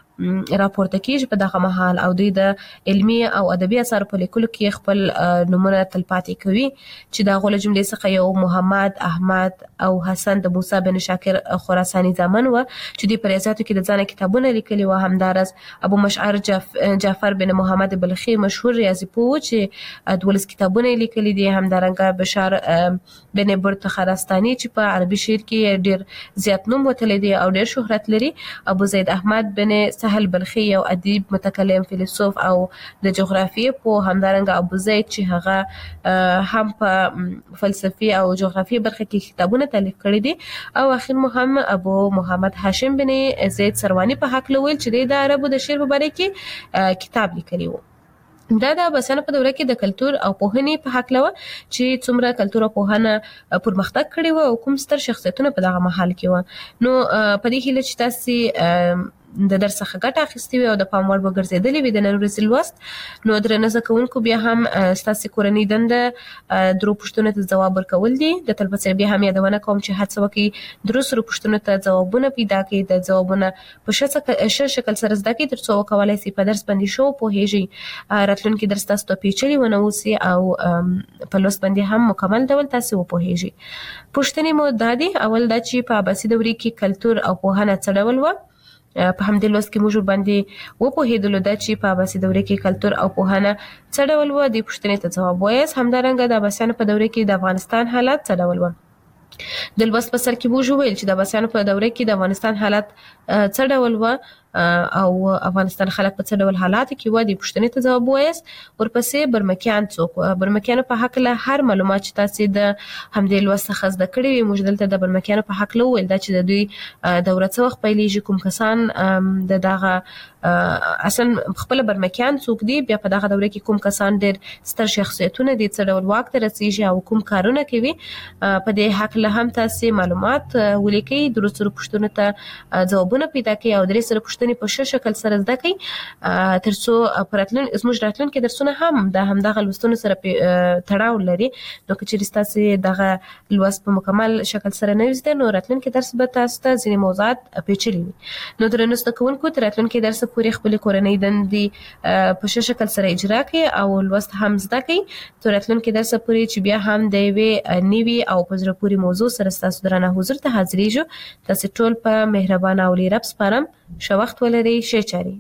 راپورته کیږي په دغه مهال او دوی د علمي او ادبي اثارو په لیکلو کې خپل نومونه تلپاتې کوي، چې د هغو له جملې څخه یو محمد، احمد او حسن د موسی بن شاکر خراساني زامن و چې دوی په ریاضیاتو کې د ځانه کتابونه لیکلي وو. همدارس ابو مشعر جعفر بن محمد بلخي مشهور ریاضي پوه چې دولس کتابونه لیکلي دي. همدارنګه بشار بن برد تخارستانی چې په عربي شعر کې ډیر زیات نوم وتلی دی او ډیر شهرت لري. ابو زید احمد بن سهل بلخي یو ادیب، متکلم، فیلسوف او د جغرافیې پوه. همدارنګه ابو زید چې هغه هم په فلسفي او جغرافیې برخه کې کتابونه تالیف کړي دي. او اخر مو هم ابو محمد هاشم بن زید سروانی په حق لویل چې د عربو د شعر په باره کې کتاب لیکلی وو. دا د عباسیانو په دوره کې د کلتور او پوهنې په حق لوه چې څومره کلتور او پوهنه پرمختګ کړی و او کوم ستر شخصیتونه په دغه محل کې و. نو په دې هیله چې تاسو د درس څخه ګټه اخیستې وي او د پام وړ وګرځېدلې وي د نن ورځې لوست، نو درنه زده کوونکو بیا هم ستاسو کورنۍ دنده درو پوښتنو ته ځواب ورکول دي. د تل په څیر بیا هم یادونه کوم چې هڅه وکړئ درو سره پوښتنو ته ځوابونه پیدا کړئ، د ځوابونه په ښه شکل سره زده کړئ ترڅو وکولای شئ په درس باندې شو پوهیږئ، راتلونکي درس تاسو ته پیچلي ونه اوسي او په لوست باندې هم مکمل ډول تاسو وپوهیږئ. پوښتنې مو دا دي، اول دا چې په عباسي دورې کې کلتور او پوهنه څه ډول و؟ په همدې لوست کې موږ باندې وپوهېدلو دا چې په عباسي دورې کې کلتور او پوهنه څه ډول و. دې پوښتنې ته ځواب وایاست. همدارنګه د عباسیانو په دوره کې د افغانستان حالات څه ډول و؟ د لوست په سر کې موږ ویل چې د عباسیانو په دوره کې د افغانستان حالات څه ډول و او افغانستان خلک په څه ډول حالات کې و. د پوښتنې ته ځواب وایاست. ورپسې برمکیان څوک و؟ برمکیانو په حق له هر معلومات چې تاسو د همدې لوست څخه زده کړی وي موږ دلته د برمکیانو په حق له ویل دا چې د دوی دوره څه وخت پیلېږي، کوم کسان د دغه اصلا خپل برمکیان څوک دي، بیا په دغه دوره کې کوم کسان ډېر ستر شخصیتونه دي، څه ډول واک ته رسیږي او کوم کارونه کوي. په دې حق له هم تاسو معلومات ولیکئ، درو سره پوښتنو ته ځوابونه پیدا کړئ او درې سره پوښتنې په ښه شکل سره زده کړئ ترڅو پراتلون زموږ راتلونکي درسونه هم د همدغه لوستونو سره تړاو لري. نو که چېرې ستاسو دغه لوست په مکمل شکل سره نه وي زده نو راتلونکي درس به تاسو ته ځینې موضوعات پیچلي وي. نو درنو زده کوونکو تر راتلونکي درس پورې خپلې کورنۍ دندې په ښه شکل سره اجرا کړئ او لوست هم زده کړئ تر راتلونکي درس پورې چې بیا هم د یوې نوي او په زړه پورې موضوع سره ستاسو درانه حضور ته حاضرېږو. تاسو ټول په مهربانه او رب سپارم. ښه وخت ولرئ، ښې چارې.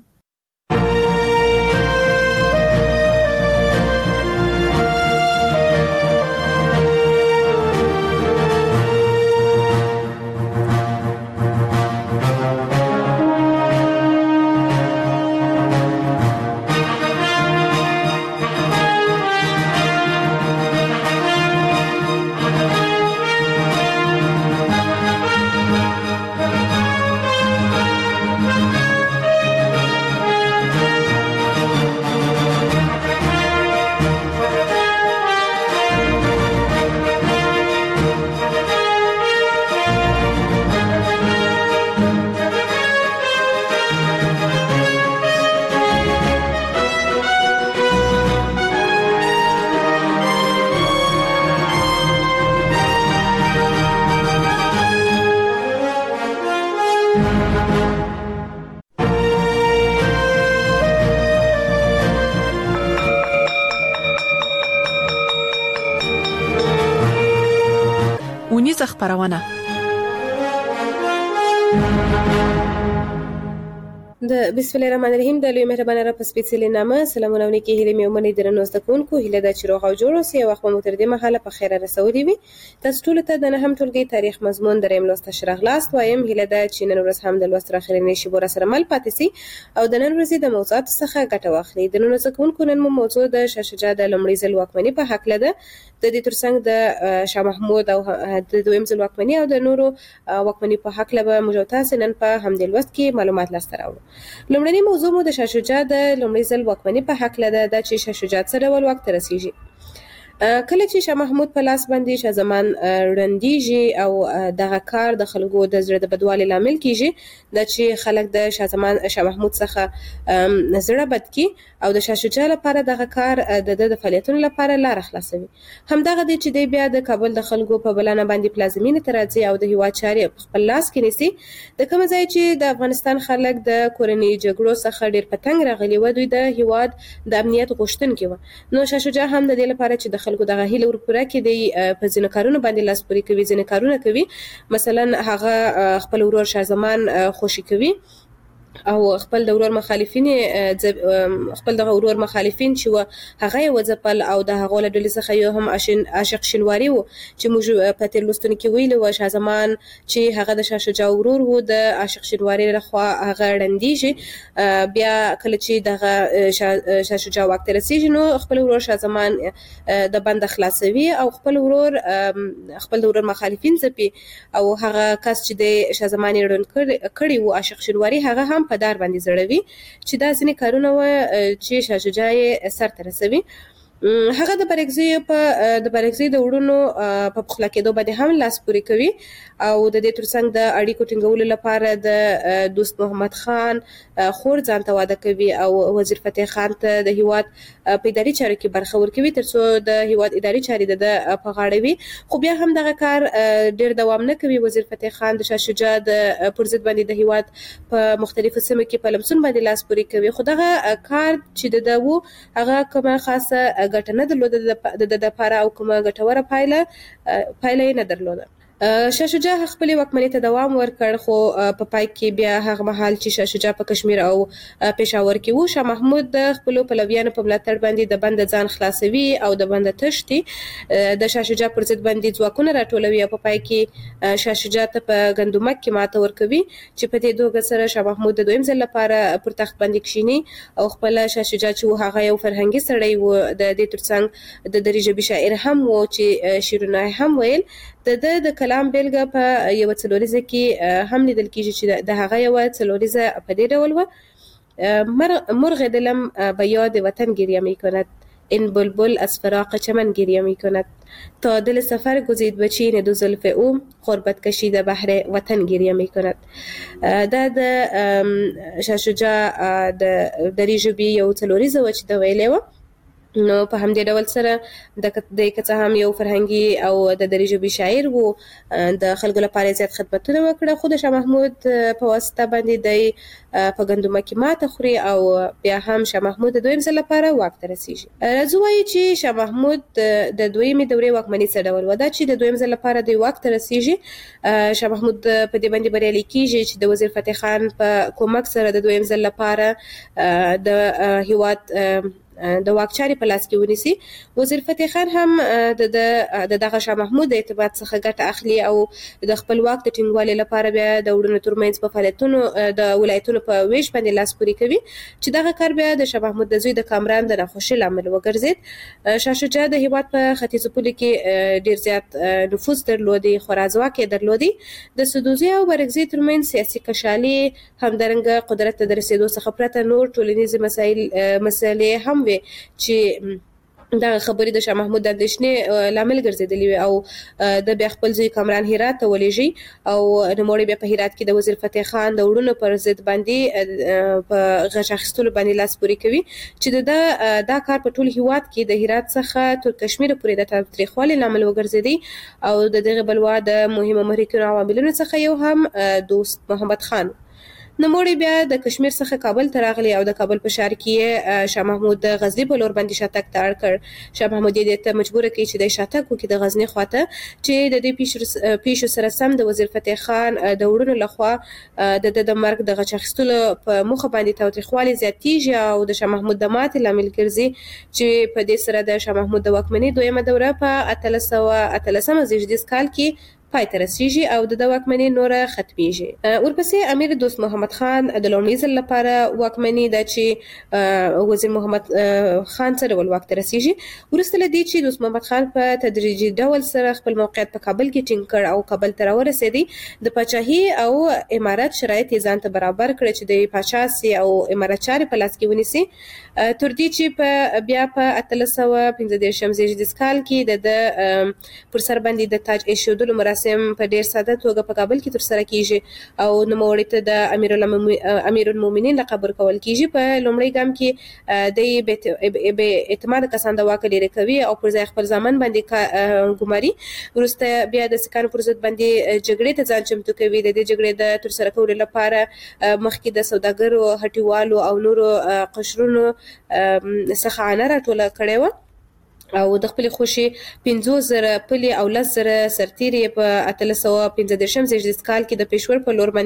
اونیزه خبرونه د بسم الله الرحمن الرحیم د لوی مهربانه را په سپېڅلې نامه سلامونه او نیکې هیلې مې ومنئ درنو زده کوونکو. هیله ده چې روغ او جوړ اوسئ او وخت مو تر دې مهاله په خیره رسولي وي. تاسو ټولو ته د نهم ټولګي تاریخ مضمون دریم لوست ته راغلاست. وایم هیله ده چې نن ورځ هم د لوست تر اخرنۍ شیبو را سره مل پاتې سئ او د نن ورځې د موضوعاتو څخه ګټه واخلئ. درنو زده کوونکو نن مو موضوع د شاه شجاع د لومړي ځل واکمنۍ په هکله ده. د دې ترڅنګ د شاه محمود او د دویم ځل واکمنۍ او د نورو واکمنۍ په هکله به موږ تاسو نن په همدې لوست کې معلومات لاسته راوړو. لومړنی موضوع مو د شاه شجاع د لومړي ځل واکمنۍ په هکله ده دا چې شاه شجاع څه ډول واک ته رسیږي. کله چې شاه محمود په لاس باندې شاه زمان ړندېږي او دغه کار د خلکو د زړه د بدوالي لامل کیږي دا چې خلک د شاه زمان شاه محمود څخه زړه بد کی او د شاه شجاع لپاره دغه کار د د فعالیتونو لپاره لار خلاصوي. همدغه دی چې دی بیا د کابل د خلکو په بلنه باندې پلازمینه ته راځي او د هیواد چارې په خپل لاس کې نیسي. د کوم ځای چې د افغانستان خلک د کورنۍ جګړو څخه ډیر پتنګ راغلي و دوی د هیواد د امنیت غوښتونکي و. نو شاه شجاع هم د دې لپاره چې د خلکو دغه هیله ورپوره کړي په ځینو کارونو باندې لاس پورې کوي، ځینې کارونه کوي. مثلا هغه خپل ورور شاه زمان خوشي کوي او خپل د ورور مخالفین خپل د ورور مخالفین چې هغه یې وځپل او د هغو له ډلې څخه یو هم عاشق شینواري و چې موږ په تېر لوستونو کې ویلي وو شاه زمان چې هغه د شاه شجاع ورور و د عاشق شینواري لخوا هغه ړندېږي. بیا کله چې دغه شاه شجاع واک ته رسېږي نو خپل ورور شاه زمان د بند خلاصوي او خپل ورور خپل د ورور مخالفین ځپي او هغه کس چې د شاه زمان یې ړوند کړي و عاشق شینواري هغه هم هم په دار باندې زړوي چې دا ځینې کارونه و چې شاه شجاع یې سرته رسوي. هغه د بارکزي په د بارکزي د وړونو په پخلا کېدو باندې هم لاس پورې کوي او د دې ترڅنګ د اړیکو ټینګولو لپاره د دوست محمد خان خور ځان ته واده کوي او وزیر فتح خان ته د هیواد په اداري چارو کې برخه ورکوي ترڅو د هیواد اداري چارې د په غاړه وي. خو بیا هم دغه کار ډیر دوام نه کوي. وزیر فتح خان د شاه شجاع د پر ضد باندې د هیواد په مختلفو سیمو کې په لمسون باندې لاس پورې کوي. خو دغه کار چې د دو هغه کومه خاصه ګټه نه درلوده د د لپاره او کومه ګټوره پایله پایله نه درلوده. شاه شجاع خپل واکمنۍ ته دوام ورکړ خو په پای کې بیا هغه مهال چې شاه شجاع په کشمیر او پېښور کې وو، شاه محمود د خپل پلویانو په ملاتړ باندې د بند ځان خلاصوي او د بند تشتي د شاه شجاع پر ضد باندې ځواکونه راټولوي او په پای کې شاه شجاع ته په ګندمک کې ماته ورکوي چې په دې دوه سره شاه محمود د دویم ځل لپاره پر تخت باندې کښینی او خپل شاه شجاع چې هغه یو فرهنګي سړی و د دې ترڅنګ د دري ژبې شاعر هم و چې شیرونه هم ویل. د د کلام بیلګه په یو څلوریزه کې هم لیدل کیږي چې د هغه یو څلوریزه په دې ډول و: مرغ دلم به یاد وطن گریه می کند، این بلبل از فراق چمن گریه می کند، تا دل سفر گزید به چین دو زلف او، غربت کشیده بحر وطن گریه می کند. دا د شاه شجاع د دري ژبې یو څلوریزه و چې د ویلې و. نو په همدې ډول سره د د کڅه هم یو فرهنګي او د دري ژبې شاعر وو، د خلکو لپاره زیات خدمتونه وکړه. خو د شاه محمود په واسطه باندې د په ګندمه کې ماته خوري او بیا هم شاه محمود د دویم ځل لپاره واک ته رسیږي. راځو وایو چې شاه محمود د دویمې دورې واکمنۍ څه ډول و. دا چې د دویم ځل لپاره د واک ته رسیږي، شاه محمود په دې باندې بریالی کیږي چې د وزیر فتح خان په کومک سره د دویم ځل لپاره د هیواد د واکچاري په لاس کې ونیسي. وزیر فتح خان هم د دغه شاه محمود د اعتماد څخه ګټه اخلي او د خپل واک د ټینګوالي لپاره بیا د وړونو ترمنځ په فعالیتونو د ولایتونو په ویش باندې لاس پورې کوي چې دغه کار بیا د شاه محمود د زوی د کامران د ناخوشۍ لامل وګرځید. شاه شجاع د هیواد په ختیځو پولو کې ډیر زیات نفوذ درلودي، خورا ځواک یې درلودي. د سدوزي او بارکزي ترمنځ سیاسي کشالي همدارنګه قدرت ته د رسېدو څخه پرته نور ټولنیز مسایل مسلې هم چې دا خبرې د شاه محمود د اندېښنې لامل ګرځېدلې وي او د بیا خپل ځوی کامران هرات ته ولېږي او نوموړی بیا په هرات کې د وزیر فتح خان د وړونو پر ضد باندې په غږ اخیستلو باندې لاس پورې کوي چې د دا کار په ټول هیواد کې د هرات څخه تر کشمیر پورې د تاریخوالي لامل وګرځېدی او د دغه بلوا د مهمو محرکینو عواملونو څخه یو هم دوست محمد خان. نوموړی بیا د کشمیر څخه کابل ته راغلی او د کابل په ښار کې شاه محمود د غزني په لور باندې شاتګ ته اړ کړ. شاه محمود یې ته مجبور کړ چې د شاتګ وکړي د غزني خواته چې د دې پیښو سره سم د وزیر فتح خان د وړونو لخوا د د مرګ د غچ اخیستلو په موخه باندې تاوتریخوالی زیاتیږي او د شاه محمود د ماتې لامل ګرځي چې په دې سره د شاه محمود د واکمنۍ دویمه دوره په اتلس سوه اتلسمه زیږدیز کال کې پای ته رسیږي او د واکمنۍ نوره ختمیږي. ورپسې امیر دوست محمد خان د لومړي ځل لپاره واکمنۍ ده چې وزیر محمد خان سره ول واک ته رسیږي. وروسته له دې چې دوست محمد خان په تدریجي ډول سره خپل موقعیت په کابل کې ټینګ کړ او کابل ته راورسېدی، د پاچاهي او امارت شرایط یې ځان ته برابر کړ چې د پاچا سي او امارت چارې په لاس کې ونیسي، تر دې چې په بیا په اتلس سوه پنځه دېرشم زیږدیز کال کې د پر سر باندې د تاج ایښودلو مراسم په ډیر ساده توګه په کابل کې ترسره کیږي او نوموړي ته د امیر المؤمنین لقب ورکول کیږي. په لومړي ګام کې د بې اعتماد کسان د واک لري کوي او پر ځای خپل ځامن باندې ګماري. وروسته بیا د سکانو پر ضد باندې جګړې ته ځان چمتو کوي. د دې جګړې د ترسره کولو لپاره مخکې د سوداګرو، هټیوالو او نورو قشرونو څخه عانه راټوله کړې وه او د خپل خوشي پنځوس زره پلي او لس زره سرتیري په اتلس سوه پنځه دېرشم زیږدیز کال کې د پېښور په لور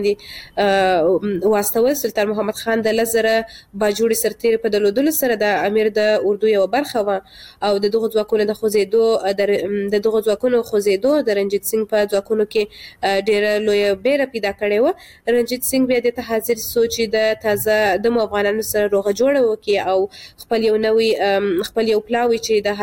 باندې واستول. سلطان محمد خان د لس زره باجوړي سرتیري په درلودلو سره د امیر د اردو یوه برخه وه او د دغو ځواکونو د خوځېدو د دغو ځواکونو خوځېدو د رنجیت سنګ په ځواکونو کې ډېره لویه بیره پیدا کړې وه. رنجیت سنګ بیا دې ته حاضر سو چې د تازه دمو افغانانو سره روغه جوړه وکړي او خپل یو نوی خپل یو پلاوی چې د هر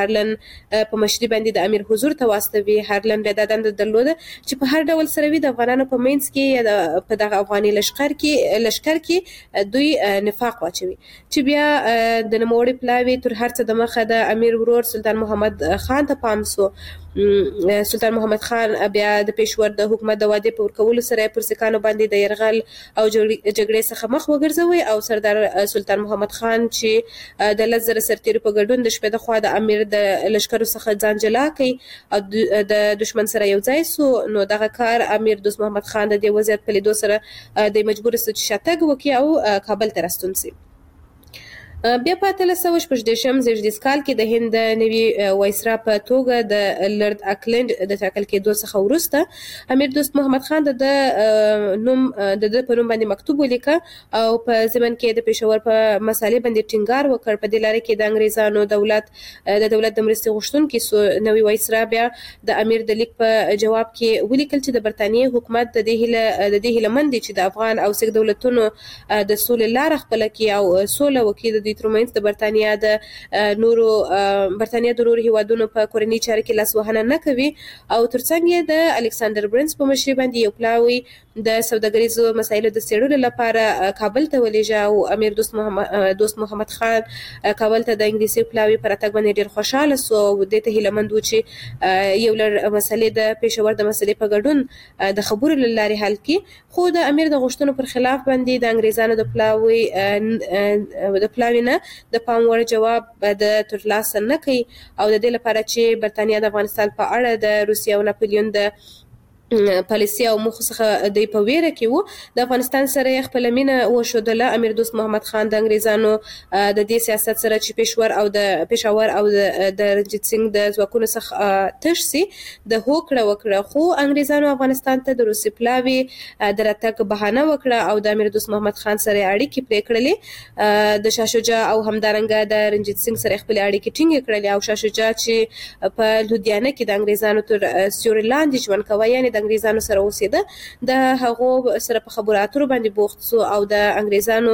هارلن په مشري باندې د امیر حضور ته واستوي. هارلن بیا د دنده درلوده چې په هر ډول سره وي د افغانانو په منځ کې یا په دغه افغاني لشکر کې لشکر کې دوی نفاق واچوي چې بیا د نوموړي پلاوي تر هر څه د مخه د امیر ورور سلطان محمد خان ته پام سو. سلطان محمد خان بیا د پېښور د حکومت د وعدې په ورکولو سره پر سکانو باندې د يرغل او جګړې څخه مخ وګرځوي او سردار سلطان محمد خان چې د لزر سرتیرو په ګډون د شپې د خوا د امیر د لشکرو څخه ځان جلا کړي او د دشمن سره یو ځای سو. نو دغه کار امیر دوست محمد خان د دې وضعیت په لیدو سره د مجبور سو چې شاتګ وکړي او کابل ته راستون سي. بیا په اتلس سوه شپږ دېرشم زېږدیز کال کې د هند د نوي وایسرا په توګه د لارډ اکلینډ د ټاکل کېدو څخه وروسته امیر دوست محمد خان د نوم د د په نوم باندې مکتوب ولیکه او په ضمن کې د پېښور په مسالې باندې ټینګار وکړ. په دې لاره کې د انګریزانو دولت د دولت د مرستې غوښتونکي سو. نوي وایسرا بیا د امیر د لیک په جواب کې ولیکل چې د برتانیې حکومت د دې هیله د دې هیله مند چې د افغان او سیک دولتونو د سولې لار خپل کړي او سوله وکړي. د ترمنځ د برتانیا د نورو برتانیا د نورو هیوادونو په کورنۍ چارو کې لاسوهنه نه کوي او ترڅنګ یې د الکساندر برنس په مشرۍ باندې یو پلاوی د سوداګریزو مسایلو د څېړلو لپاره کابل ته ولېږه او امیر دوست محمد دوست محمد خان کابل ته د انګلیسي پلاوی پر راتګ باندې ډېر خوشاله سو او دې ته هیله مند و چې یو لړ مسلې د پېښور د مسلې په ګډون د خبرو له لارې حل کړي. خو د امیر د غوښتنو پر خلاف باندې د انګریزانو د پلاوی د پلاوی نه د پام وړ جواب د ترلاسه نه کوي او د دې لپاره چې برتانیا د افغانستان په اړه د روسیې او ناپلیون د پالیسي او مخ څخه د په ویره کې وو د افغانستان سره خپل مینه وښودله. امیر دوست محمد خان د انګریزانو د دې سیاست سره چې پېښور او د پېښور او د رنجیت سنگ د ځواکونو څخه تش سي د هوکړه وکړه. خو انګریزانو افغانستان ته د روسي پلاوی د راتګ بهانه وکړه او د امیر دوست محمد خان سره اړیکې پرې کړلې. د شاه شجاع او همدارنګه د رنجیت سنگ سره خپل اړیکې ټینګې کړلې او شاه شجاع چې په لودیانه کې د انګریزانو تر سیوري لاندې ژوند کوي یعنی د انګریزانو سره اوسېده د هغو سره په خبرو اترو باندې بوخت سو او د انګریزانو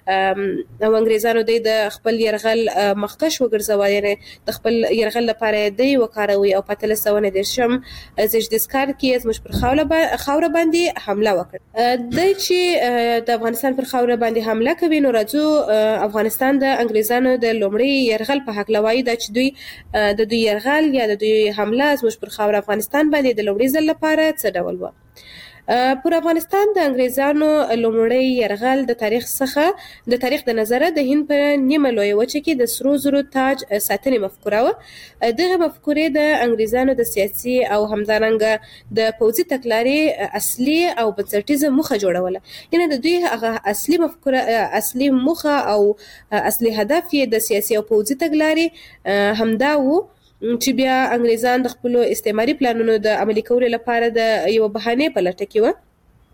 او انګریزانو د خپل يرغل مخکش وګرځوي یعنی د خپل يرغل لپاره دی وکاروي او په اتلس سوه دېرشم زېږدیز کال کې زموږ پر خاوره خاوره باندې حمله وکړه. د چې د افغانستان پر خاوره باندې حمله کوي نو راځو افغانستان د انګریزانو د لومړي يرغل په حق لوي د چې دوی د دوی يرغل یا د دوی حمله زموږ پر خاوره افغانستان باندې د لومړي ځل لپاره څه ډول و. پر افغانستان د انګریزانو لومړی يرغل د تاریخ څخه د تاریخ د نظره د هند په نیمه لویه وچه کې د سرو زرو تاج ساتنې مفکوره و. دغه مفکورې د انګریزانو د سیاسي او همدارنګه د پوځي تګلارې اصلي او بنسټیزه موخه جوړوله. یعنی د دوی هغه اصلي مفکوره اصلي موخه او اصلي هدف یې د سیاسي او پوځي تګلارې همدا و چې بیا انګریزان د خپل استعماري پلانونو د عملي کولو لپاره د یو بهانه په لټه کې و.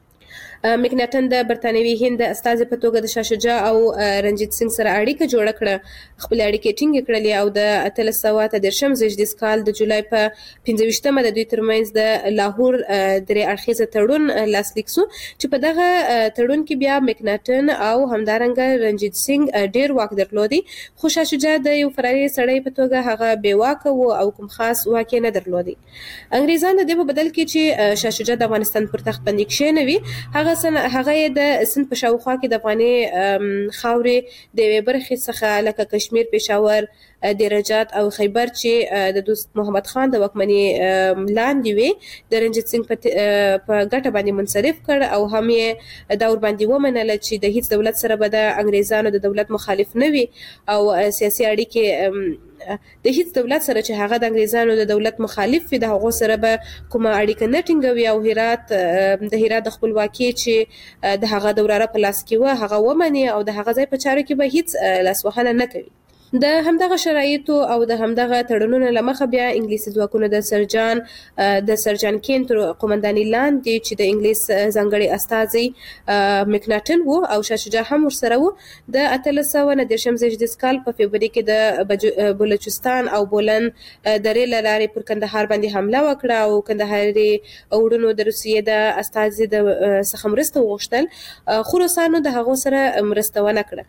مکناټن د برتانوي هند استازي په توګه د شاه شجاع او رنجیت سنگ سره اړیکه جوړه کړه. خپل اړیکې ټینګې کړلې او د اتلس سوه اته دېرشم زېږدیز کال د جولای په پنځه ویشتمه د دوی ترمنځ د لاهور درې اړخیزه تړون لاسلیک سو چې په دغه تړون کې بیا مکناټن او همدارنګه رنجیت سنگ ډېر واک درلودي خو شاه شجاع د یو فراري سړی په توګه هغه بې واکه و او کوم خاص واک نه درلودي. انګریزان د دې په بدل کې چې شاه شجاع د افغانستان پر تخت باندې کښېنوي هغه هغه د سند په شاوخوا کې د افغاني خاورې د یوې برخې څخه لکه کشمیر، پېښور، دیرجات او خیبر چې د دوست محمد خان د واکمنۍ لاندې وي د رنجیت سنگ په ګټه باندې منصرف کړ او هم یې دا ورباندې ومنله چې د هیڅ دولت سره به د انګریزانو د دولت مخالف نه وي او سیاسي اړیکې د هیڅ دولت سره چې هغه د انګریزانو د دولت مخالف وي د هغو سره به کومه اړیکه نه ټینګوي او هرات د هرات د خپلواکۍ چې د هغه دوراره په لاس کې وه هغه ومني او د هغه ځای په چارو کې به هیڅ لاسوهنه نه کوي. د همدغه شرایطو او د همدغه تړونونو له مخه بیا انګلیسي ځواکونه د سرجان د سرجان کین تر قومندانۍ لاندې چې د انګلیس ځانګړي استازي مکناټن وو او شاه شجاع هم ورسره وو د اتلس سوه نه دېرشم زېږدیز کال په فبروري کې د بلوچستان او بولن درې له لارې پر کندهار باندې حمله وکړه او کندهاري وروڼو د روسیې د استازي د څخه مرسته وغوښتل خو روسانو د هغو سره مرسته ونه کړه.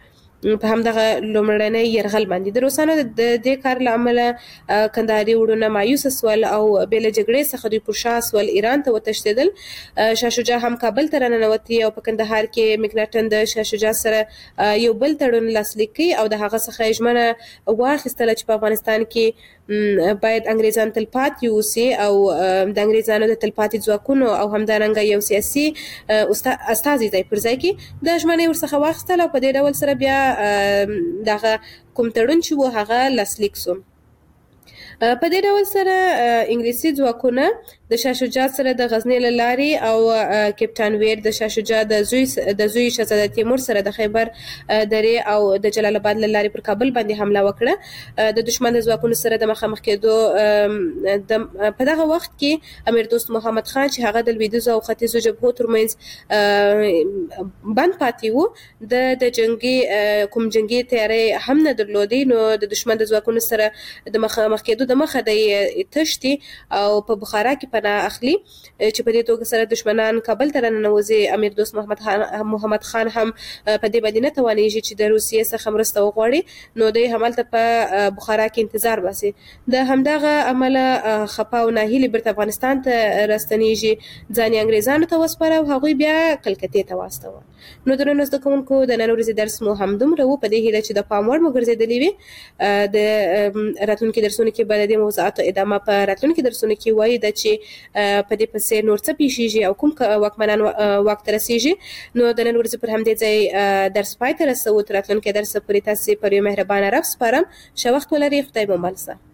په همدغه لومړنۍ یرغل باندې د روسانو د دې کار له امله کندهاري وروڼه مایوس سول او بل جګړې څخه دوی پر شا سول ایران ته وتښتېدل. شاه شجاع هم کابل ته راننوتی او په کندهار کې مکناټن د شاه شجاع سره یو بل تړون لاسلیک کړ او د هغه څخه ژمنه واخیستله چې په افغانستان کې باید انګریزان تلپاتې اوسي او د انګریزانو د تلپاتې ځواکونو او همدارنګه یو سیاسي استازي ځای پر ځای کې د ژمنې ورڅخه واخیستله او په دې ډول سره بیا دغه کوم تړون چې و هغه لاسلیک سو. په دې ډول سره انګلیسي ځواکونه د شاه شجاع سره د غزنی له لارې او کپټان ویر د شاه شجاع د زوی د زوی شهزاده تیمور سره د خیبر درې او د جلال آباد له لارې پر کابل باندې حمله وکړه. د دشمن د ځواکونو سره د مخامخ کېدو په دغه وخت کې امیر دوست محمد خان چې هغه د لویدیځو او ختیځو جبهو ترمنځ بند پاتې و د د جنگي کوم جنگي تیاري هم نه درلودي، نو د دشمن د ځواکونو سره د مخامخ کېدو د مخه د تشتي او په بخارا کې پناه اخلي چې په دې توګه سره دشمنان کابل ته راننوځي. امیر دوست محمد خان محمد خان هم په دې باندې نه توانېږي چې د روسیې څخه مرسته وغواړي، نو دوی همالته په بخارا کې انتظار باسي. د همدغه عمله خپه او ناهیلي بیرته افغانستان ته راستنېږي، ځان یې انګریزانو ته وسپاره او هغوی بیا کلکتې ته واستول. نو درنو زده کوونکو د نن ورځې درس مو همدومره و، په دې هیله چې د پام وړ مو ګرځېدلي وي. د راتلونکي درسونو کې به د دې موضوعاتو ادامه په راتلونکي درسونو کې وایي د چې په دې پسې نور څه پیښیږي او کوم واکمنان واک ته رسیږي. نو د نن ورځې پر همدې ځای درس پای ته رسوو. تر راتلونکي درس پورې تاسې پر یو مهربانه رب سپارم. ښه وخت ولرئ. خدای مو مل شه.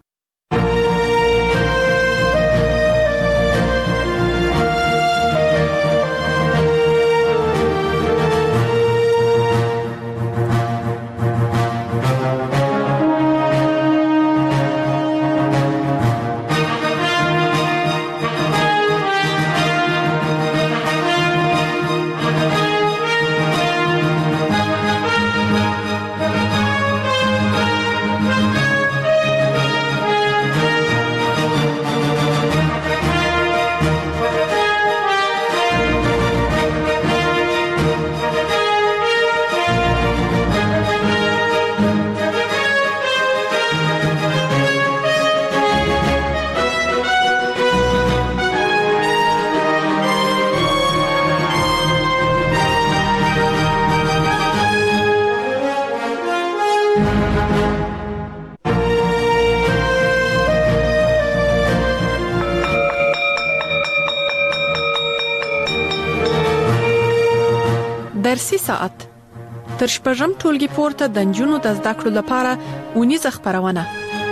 درسي ساعت تر شپږم ټولګي پورته د نجونو د زده کړو لپاره اونیزه خپرونه.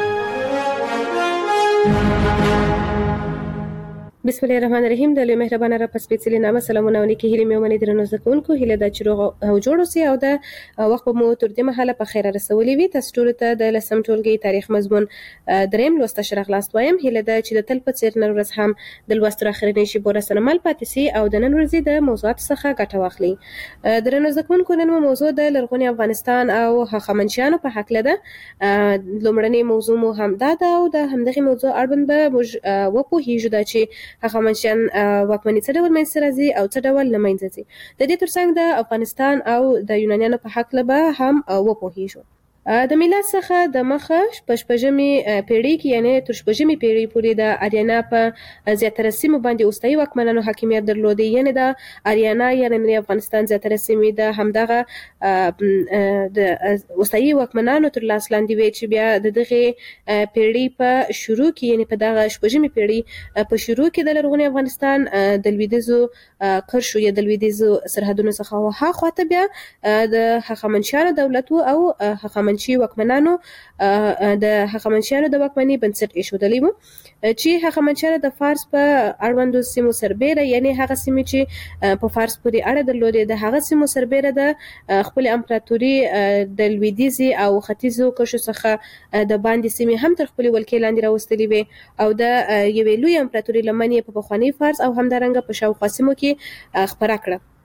بسم الله الرحمن الرحیم. د لوی مهربانه رب په سپېڅلي نامه سلامونه ونیکي هیله مې ومني درنو زده کوونکو. هیله دا چې روغ او جوړ اوسئ او د وخت په مو تر دې مهاله په خیره رسولي وي. تاسو ټولو ته د لسم ټولګي تاریخ مضمون دریم لوست اشاره خلاص وایم. هیله دا چې د تل په څیر نن ورځ هم د لوست اخرنۍ شی بوره سره مل پاتې سي او د نن ورځې د موضوعات څخه ګټه واخلي. درنو زده کوونکو نن موضوع د لرغوني افغانستان او هخامنشیانو په حق لده. لومړنۍ موضوع مو هم دا ده او د همدغه موضوع اړوند به موږ وپوهیږو دا چې هخامنشیان واکمني څه ډول منځته راځي او څه ډول له منځه ځي. د دې ترڅنګ د افغانستان او د یونانیانو په حق به هم وپوهیږو. د میلاد څخه د مخه شپږمې پیړۍ کې یعنی تر شپږمې پیړۍ پورې د اریانا په زیاتره سیمو باندې اوستایي واکمنانو حاکمیت درلودی. یعنی د اریانا یعنی افغانستان زیاتره سیمې د همدغه د اوستایي واکمنانو تر لاس لاندې وي چې بیا د دغه پیړۍ په شروع کې یعنی په دغه شپږمې پیړۍ په شروع کې د لرغوني افغانستان د لویدیځو قرشو یا د لویدیځو سرحدونو څخه ها خواته بیا د هخامنشیانو دولت او هخامنشي واکمنانو د هخامنشیانو د واکمنۍ بنسټ ایښودلی و چې هخامنشیانو د فارس په اړوندو سیمو سربیره یعنی هغه سیمې چې په فارس پورې اړه درلودې د هغه سیمو سربیره د خپل امپراتوري د لویدیځي او ختیځو قشرو څخه د باندې سیمې هم تر خپل ولکې لاندې راوستلې وي او د یوې لوی امپراتوري لمنې په پخواني فارس او همدارنګه په شاوخوا سیمو کې خپره کړه.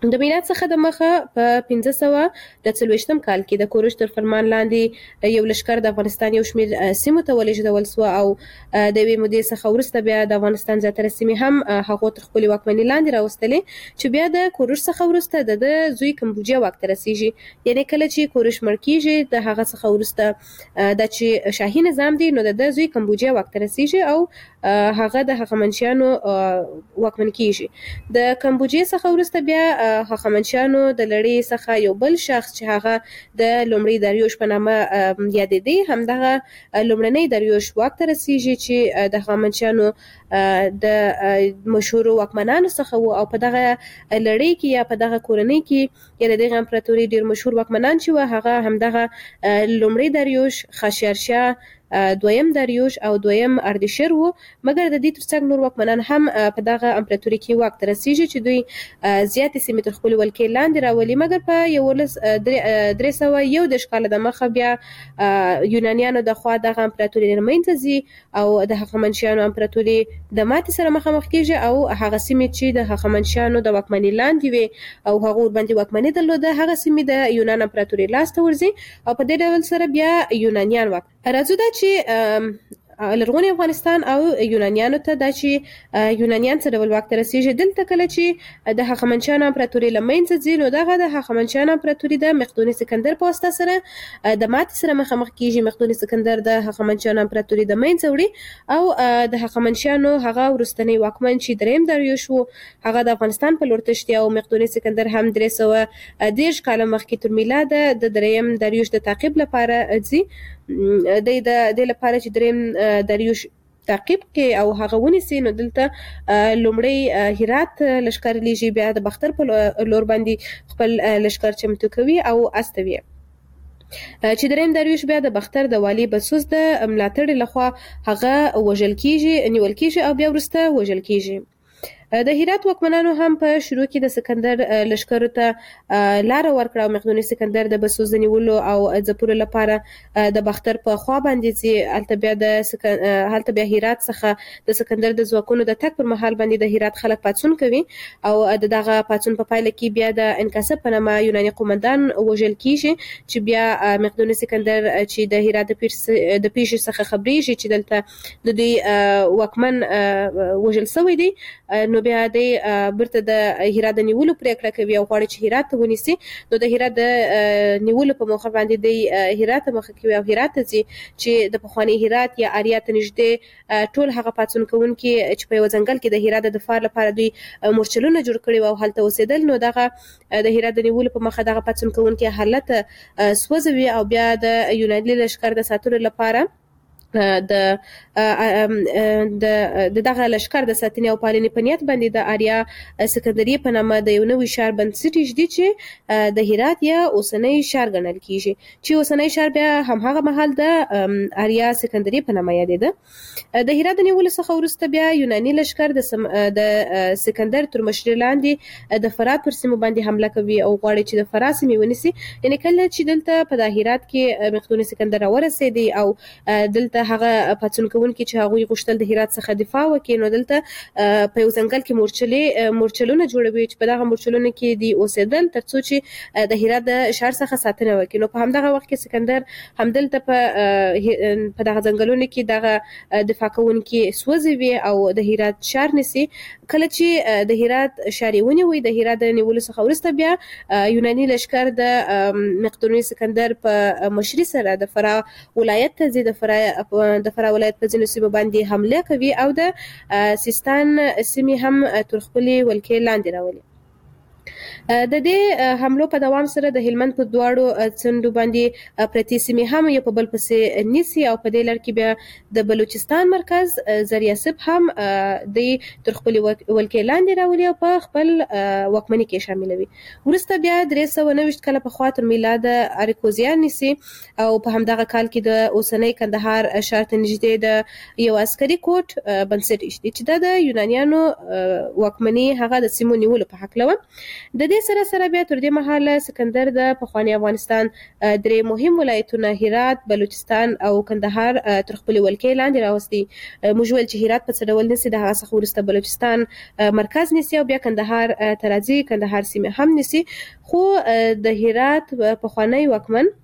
د میلاد څخه د مخه په پنځه سوه د څلوېښتم کال کې د کوروش تر فرمان لاندې یو لښکر د افغانستان یو شمېر سیمو ته ولېږدول سوه او د یوې مودې څخه وروسته بیا د افغانستان زیاتره سیمې هم هغو تر خپلې واکمنۍ لاندې راوستلې چې بیا د کوروش څخه وروسته د ده زوی کمبوجیا واک ته رسېږي. یعنې کله چې کوروش مړ کېږي د هغه څخه وروسته دا چې شاهي نظام دی نو د ده زوی کمبوجیا واک ته رسېږي او هغه د هخامنشیانو واکمن کېږي. د کمبوجیا څخه وروسته بیا هخامنشیانو د لړۍ څخه یو بل شخص چې هغه د لومړي داریوش په نامه یادېدی همدغه لومړنی داریوش واک ته رسېږي چې د هخامنشیانو د مشهورو واکمنانو څخه و او په دغه لړۍ کې یا په دغه کورنۍ کې یا د دغه امپراتورۍ ډېر مشهور واکمنان چې و هغه همدغه لومړی داریوش، خاشیارشاه، دویم داریوش او دویم اردشیر وو. مګر د دې ترڅنګ نور واکمنان هم په دغه امپراتورۍ کې واک ته رسېږي چې دوی زیاتې سیمې تر خپلې ولکې لاندې راولي. مګر په یولس درې سوه یو دېرش کاله د مخه بیا یونانیانو د خوا دغه امپراتورۍ له منځه ځي او د هخامنشیانو امپراتورۍ د ماتې سره مخامخ کېږي او هغه سیمې چې د هخامنشیانو د واکمنۍ لاندې وي او هغو ورباندې واکمني درلوده هغه سیمې د یونان امپراتورۍ لاس ته ورځي او په دې ډول سره بیا یونانیان واک. راځو دا چې لرغوني افغانستان او یونانیانو ته دا چې یونانیان څه ډول واک ته رسېږي. دلته کله چې د هخامنشیانو امپراتورۍ له منځه ځي نو دغه د هخامنشیانو امپراتورۍ د مقدوني سکندر په واسطه سره د ماتې سره مخامخ کېږي. مقدوني سکندر د هخامنشیانو امپراتورۍ د منځه وړي او د هخامنشیانو هغه وروستنی واکمن چې دریم داریوش و هغه د افغانستان په لور تښتي او مقدوني سکندر هم درې سوه دېرش کاله مخکې تر میلاده د دریم داریوش د تعقیب لپاره ځي. د دې لپاره چې دریم داریوش تعقیب کې او هغه ونیسي نو دلته لومړی هرات لښکر لیږي بیا د باختر په لور باندې خپل لښکر چمتو کوي او استوي چې دریم داریوش بیا د باختر د والي بسوس د ملاتړ لخوا هغه وژل کیږي نیول کیږي او بیا وروسته وژل کیږي. د هرات واکمنانو هم په شروع کې د سکندر لښکرو ته لاره ورکړه او مقدوني سکندر د بسوس د نیولو او ځپلو لپاره د باختر په خوا باندې ځي. هلته بیا د سکن... هلته بیا هرات څخه د سکندر د ځواکونو د تګ پر مهال باندې د هرات خلک پاڅون کوي او د دغه پاڅون په پایله کې بیا د انکاسب په نامه یوناني قومندان وژل کیږي چې بیا مقدوني سکندر چې د هرات د پیښې څخه خبرېږي چې دلته د دوی واکمن وژل شوی دی نو بیا د برته د هرات د نیولو پریکړه کوي او غواړي چې هرات ته ونیسي. نو د هرات د نیولو په موخه باندې د هرات مخه کوي او هرات ته ځي چې د پخواني هرات یا آریا ته نږدې ټول هغه پاڅون کوونکي چې په یو ځنګل کې د هرات د دفاع لپاره دوی مورچلونه جوړ کړي او هلته اوسېدل نو دغه د هرات د نیولو په مخه دغه پاڅون کوونکي حالت سوځوي او بیا د یوناني لښکر د ساتلو لپاره د د دغه لښکر د ساتنې او پالنې په نیت باندې د آریا سکندریه په نامه د یو نوي ښار بنسټ ایږدي چې د هرات یا اوسنی ښار ګڼل کیږي چې اوسنی ښار بیا همهغه مهال د آریا سکندریه په نامه یادېده. د هرات د نیولو څخه وروسته بیا یوناني لښکر د سم... د سکندر تر مشرۍ لاندې د فرات پر سیمو باندې حمله کوي او غواړي چې د فرات سیمې ونیسي. یعنې کله چې دلته په د هرات کې مقدوني سکندر راورسېدی او دلته هغه پاڅون کوونکي چې هغوی غوښتل د هرات څخه دفاع وکړي نو دلته په یو ځنګل کې مورچلې مورچلونه جوړوي چې په دغه مورچلونو کې دی اوسېدل تر څو چې د هرات د ښار څخه ساتنه وکړي. نو په همدغه وخت کې سکندر همدلته په په دغه ځنګلونو کې دغه دفاع کوونکي سوځوي او د هرات ښار نیسي. کله چې د هرات ښار یې ونیوي د هرات د نیولو څخه وروسته بیا یوناني لښکر د مقدوني سکندر په مشرۍ سره د فراه ولایت ته ځي. د فراه د فراه ولایت په ځینو سیمو باندې حمله کوي او د سیستان سیمې هم تر خپلې ولکې لاندې راولي. د دې حملو په دوام سره د هلمند په دواړو څنډو باندې پرتې سیمې هم یو په بل پسې نیسي او په دې لړ کې بیا د بلوچستان مرکز زریاسب هم د تر خپلې ولکې لاندې راولي او په خپل واکمنۍ کې شاملوي. وروسته بیا درې سوه نوي کاله پخوا تر میلاده اریکوزیان نیسي او په همدغه کال کې د اوسنۍ کندهار ښار ته نږدې د یو عسکري کوټ بنسټ ایښدي چې دا د یونانیانو واکمنۍ هغه د سیمو نیولو په هکله وه. د دې سره سره بیا تر دې مهاله سکندر د پخوانی افغانستان درې مهم ولایتونه هرات، بلوچستان او کندهار تر خپل ولکې لاندې راوستي. موږ ویل چې هرات په څه ډول نسی، د هغه څخه وروسته بلوچستان مرکز نسی او بیا کندهار ترازی کندهار سیمه هم نسی. خو د هرات پخوانی واکمن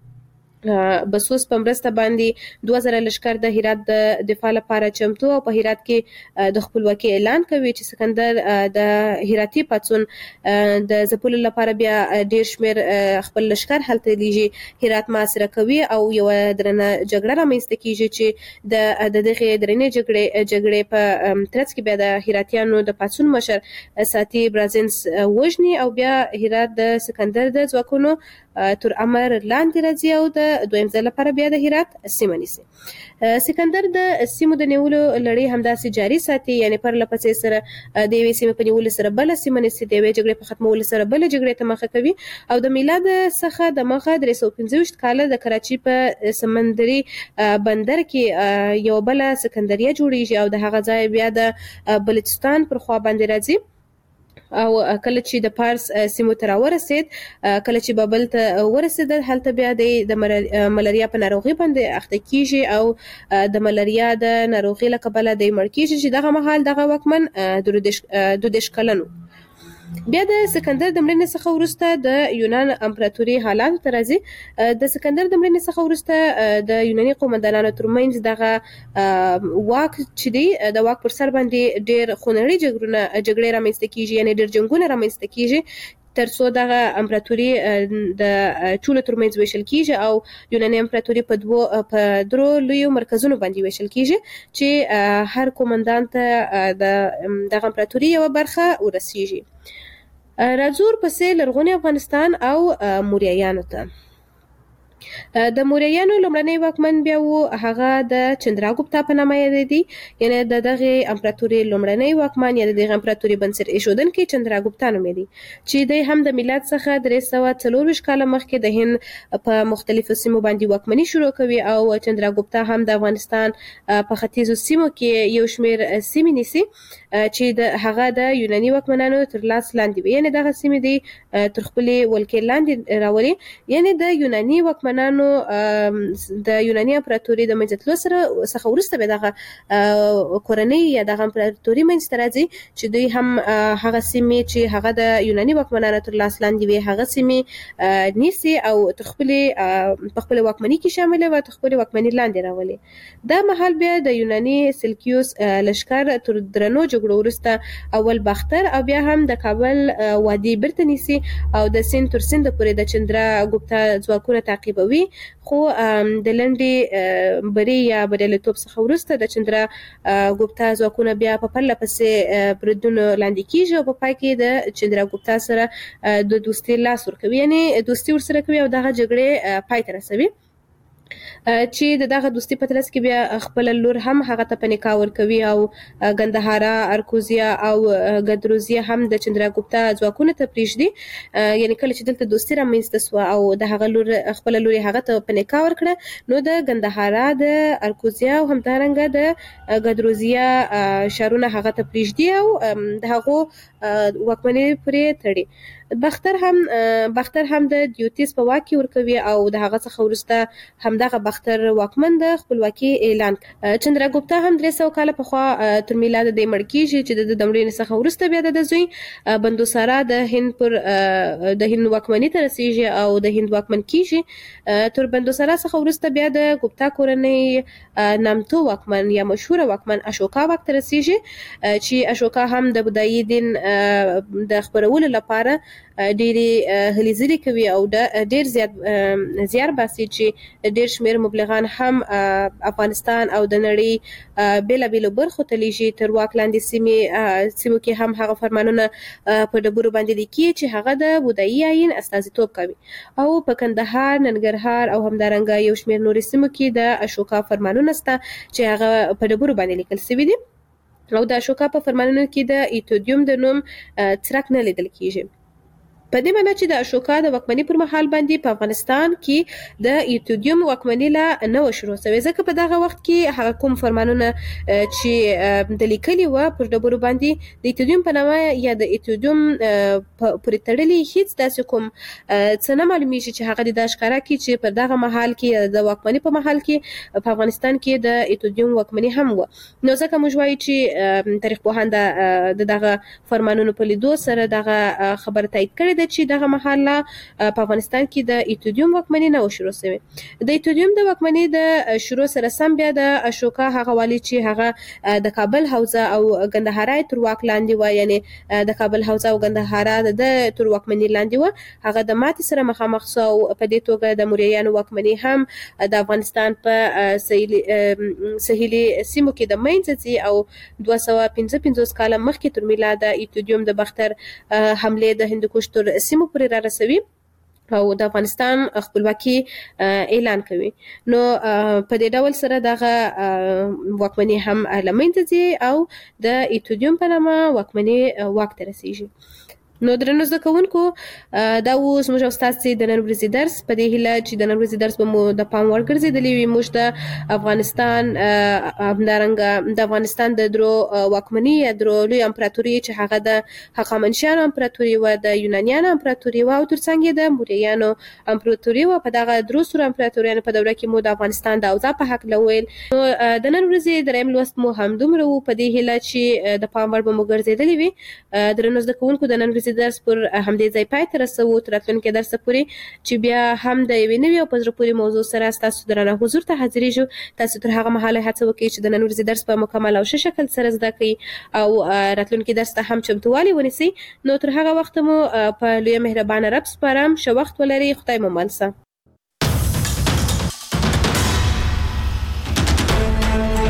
بسوس په مرسته باندې دوه زره لشکر د هرات د دفاع لپاره چمتو او په هرات کې د خپلواکۍ اعلان کوي چې سکندر د هراتي پاڅون د ځپلو لپاره بیا ډیر شمیر خپل لشکر هلته لیږي، هرات محاصره کوي او یو درنه جګړه رامنځته کیږي چې د دغه درنې جګړې جګړې په ترڅ کې بیا د هراتیانو د پاڅون مشر ساتي برازنس وژني او بیا هرات د سکندر د ځواکونو تر امر لاندې راځي او د دویم ځل لپاره بیا د هرات سیمه نیسي. سکندر د سیمو د نیولو لړۍ همداسې جاري ساتي، یعنی پر لپسې سره د یوې سیمې په نیولو سره بل سیمه نیسي، د یوې جګړې په ختمولو سره بل جګړې ته مخه کوي او د میلاد څخه د مخه درې سوه پنځه ویشت کاله د کراچي په سمندري بندر کې یو بل سکندریه جوړیږي او د هغه ځای بیا د بلوچستان پر خوا باندې راځي او کله چې د پارس سیمو ته راورسید، کله چې بابل ته ورسېدل، هلته بیا د ملاریا په ناروغي باندې اخته کیږي او د ملاریا د ناروغي له کبله د مړ کیږي چې دغه مهال دغه واکمن دوه دېرش کلن و. بیا د سکندر د مړینې څخه وروسته د یونان امپراتوري حالات ته راځي. د سکندر د مړینې څخه وروسته د یوناني قومندانانو ترمنځ دغه واک چې دی د واک پر سر باندې ډیر خونړي جګړونه جګړې رامنځته کیږي، یعنی ډیر جنګونه رامنځته کیږي ترڅو دغه امپراتوري د ټولو ترمنځ ویشل کیږي او یوناني امپراتوري په دوه په درو لویو مرکزونو باندې ویشل کیږي چې هر قومندان ته د دغه امپراتوري یو برخه ورسیږي. راځور پسې لرغونی افغانستان او موریایانو ته. د موریایانو لومړنی واکمن بیا و هغه د چندراګوپتا په نامه یادېدی، یعنی د دغه امپراتوري لومړنی واکمن یا د دغه امپراتوري بنسټ ایښودونکی چندراګوپتا نومېدی چې دی هم د میلاد څخه درې سوه څلور ویشت کاله مخکې د هند په مختلفو سیمو باندې واکمني شروع کوي او چندراګوپتا هم د افغانستان په ختیځو سیمو کې یو شمیر سیمې نیسي چې د هغه د یوناني واکمنانو تر لاس لاندې وي، یعنی دغه سیمې دی تر خپلې ولکې لاندې راولي. یعنی د یوناني واکمنانو د یوناني امپراتوري د منځتلو سره څخه وروسته به دغه کورنۍ یا دغه امپراتوري منځته راځي چې دوی هم هغه سیمې چې هغه د یوناني واکمنانو تر لاس لاندې وي هغه سیمې نیسي او تر خپلې په خپل واکمنۍ کې شامل وي او تر خپلې واکمنۍ لاندې راولي. دا مهال بیا د یوناني سلکیوس لشکر تر درنو جګړو وروسته اول باختر او بیا هم د کابل وادي بیرته نیسي او د سیند تر سیند پورې د چندراګوپتا ځواکونه تعقیبوي. خو د لنډې بري یا بریالیتوب څخه وروسته د چندراګوپتا ځواکونه بیا په پرله پسې بریدونو لاندې کیږي او په پای کې د چندراګوپتا سره د دوستي لاس ورکوي، یعنی دوستي ورسره کوي او دغه جګړې پای ته رسوي چې د دغه دوستي په ترڅ کې بیا خپل لور هم هغه ته په نکاح ورکوي او ګندهارا، ارکوزیا او ګدروزیا هم د چندراګوپتا ځواکونو ته پرېږدي. یعنی کله چې دلته دوستي رامنځته سوه او د هغه لور خپل لور هغه ته په نکاح ورکړه نو د ګندهارا، د ارکوزیا او همدارنګه د ګدروزیا شهرونه هغه ته پرېږدي او د هغو واکمنۍ پرې تړي. باختر هم باختر هم د دیوتیس په واک کې ورکوي او د هغه څخه وروسته همدغه باختر واکمن د خپلواکۍ اعلان. چندراګوپتا هم درې سوه کاله پخوا تر میلاد د مړ کیږي چې د مړینې څخه وروسته بیا د زوی بندوسارا د هند پر د هند واکمنۍ ته رسیږي او د هند واکمن کیږي. تر بندوسارا څخه وروسته بیا د ګوپتا کورنۍ نامتو واکمن یا مشهور واکمن اشوکا واک ته رسیږي چې اشوکا هم د بودایي دین د خپرولو لپاره ډېرې هلې ځلې کوي او ډېر زیات زیار باسي چې ډېر شمېر مبلغان هم افغانستان او د نړۍ بېلابېلو برخو ته لیږي. تر واک لاندې سیمې سیمو کې هم هغه فرمانونه په ډبرو باندې لیکي چې هغه د بودایي آیین استازیتوب کوي او په کندهار، ننګرهار او همدارنګه یو شمېر نورې سیمو کې د اشوکا فرمانونه شته چې هغه په ډبرو باندې لیکل شوي دي او د اشوکا په فرمانونو کې د ایتودیوم د نوم څرک نه لیدل کیږي. په دې معنی چې د اشوکا د واکمنۍ پر مهال باندې په افغانستان کې د ایتودیوم واکمنۍ لا نه و شروع شوې، ځکه په دغه وخت کې هغه کوم فرمانونه چې د لیکلي و پر ډبرو باندې د ایتودیوم په نامه یا د ایتودیوم پورې تړلي هیڅ داسې کوم څه نه معلومیږي چې هغه د ښکارا کې چې په دغه مهال کې د واکمنۍ په مهال کې په افغانستان کې د ایتودیوم واکمنۍ هم و. نو ځکه موږ وایو چې تاریخ پوهان د دغه فرمانونو په لیدو سره دغه خبره تایید کړې ده چې دغه مهال په افغانستان کې د ایتودیوم واکمنۍ نه و شروع شوې. د ایتودیوم د واکمنۍ د شروع سره سم بیا د اشوکا هغه والی چې هغه د کابل حوزه او ګندهارا تر واک لاندې و، یعنی د کابل حوزه او ګندهارا د تر واکمنۍ لاندې و، هغه د ماتې سره مخامخ شو. په دې توګه د موریانو واکمنۍ هم د افغانستان په سهیلي سیمو کې د منځ او دوه سوه پنځه پنځوس کاله مخکې تر میلاده ایتودیوم د بختر حمله د هندوکش تر سیمو پورې را رسوي او د افغانستان خپلواکي اعلان کوي. نو په دې ډول سره دغه واکمنۍ هم له منځه ځي او د ایتودیوم په نامه واکمنۍ واک ته رسیږي. نو درنو زده کوونکو، دا اوس موږ او ستاسو د نن ورځې درس په دې هیله چې د نن ورځې درس به مو د پام وړ ګرځېدلی وي. موږ د افغانستان همدارنګه د افغانستان د درو واکمنۍ یا درو لوی امپراتوري چې هغه د هخامنشیانو امپراتوري و، د یونانیانو امپراتوري و او ترڅنګ د موریانو امپراتوري و. په دغه درو سرو امپراتوریانو په دوره کې مو د افغانستان د اوضاع په حق ویل. نو د نن ورځې دریم لوست مو همدومره و، په دې هیله چې د پام وړ به مو ګرځېدلی وي. درنو زده کوونکو، د نن ورځې درس پر همدې ځای پای ته رسوو، تر راتلونکي درس پورې چې بیا هم د یوې نوې او په زړه پورې موضوع سره ستاسو درانه حضور ته حاضرېږو. تاسو تر هغه مهاله هڅه وکړئ چې د نن ورځې درس په مکمل او ښه شکل سره زده کړئ او راتلونکي درس ته هم چمتووالی ونیسئ. نو تر هغه وخته مو په لویه مهربانه رب سپارم. ښه وخت ولرئ. خدای مو مل شه.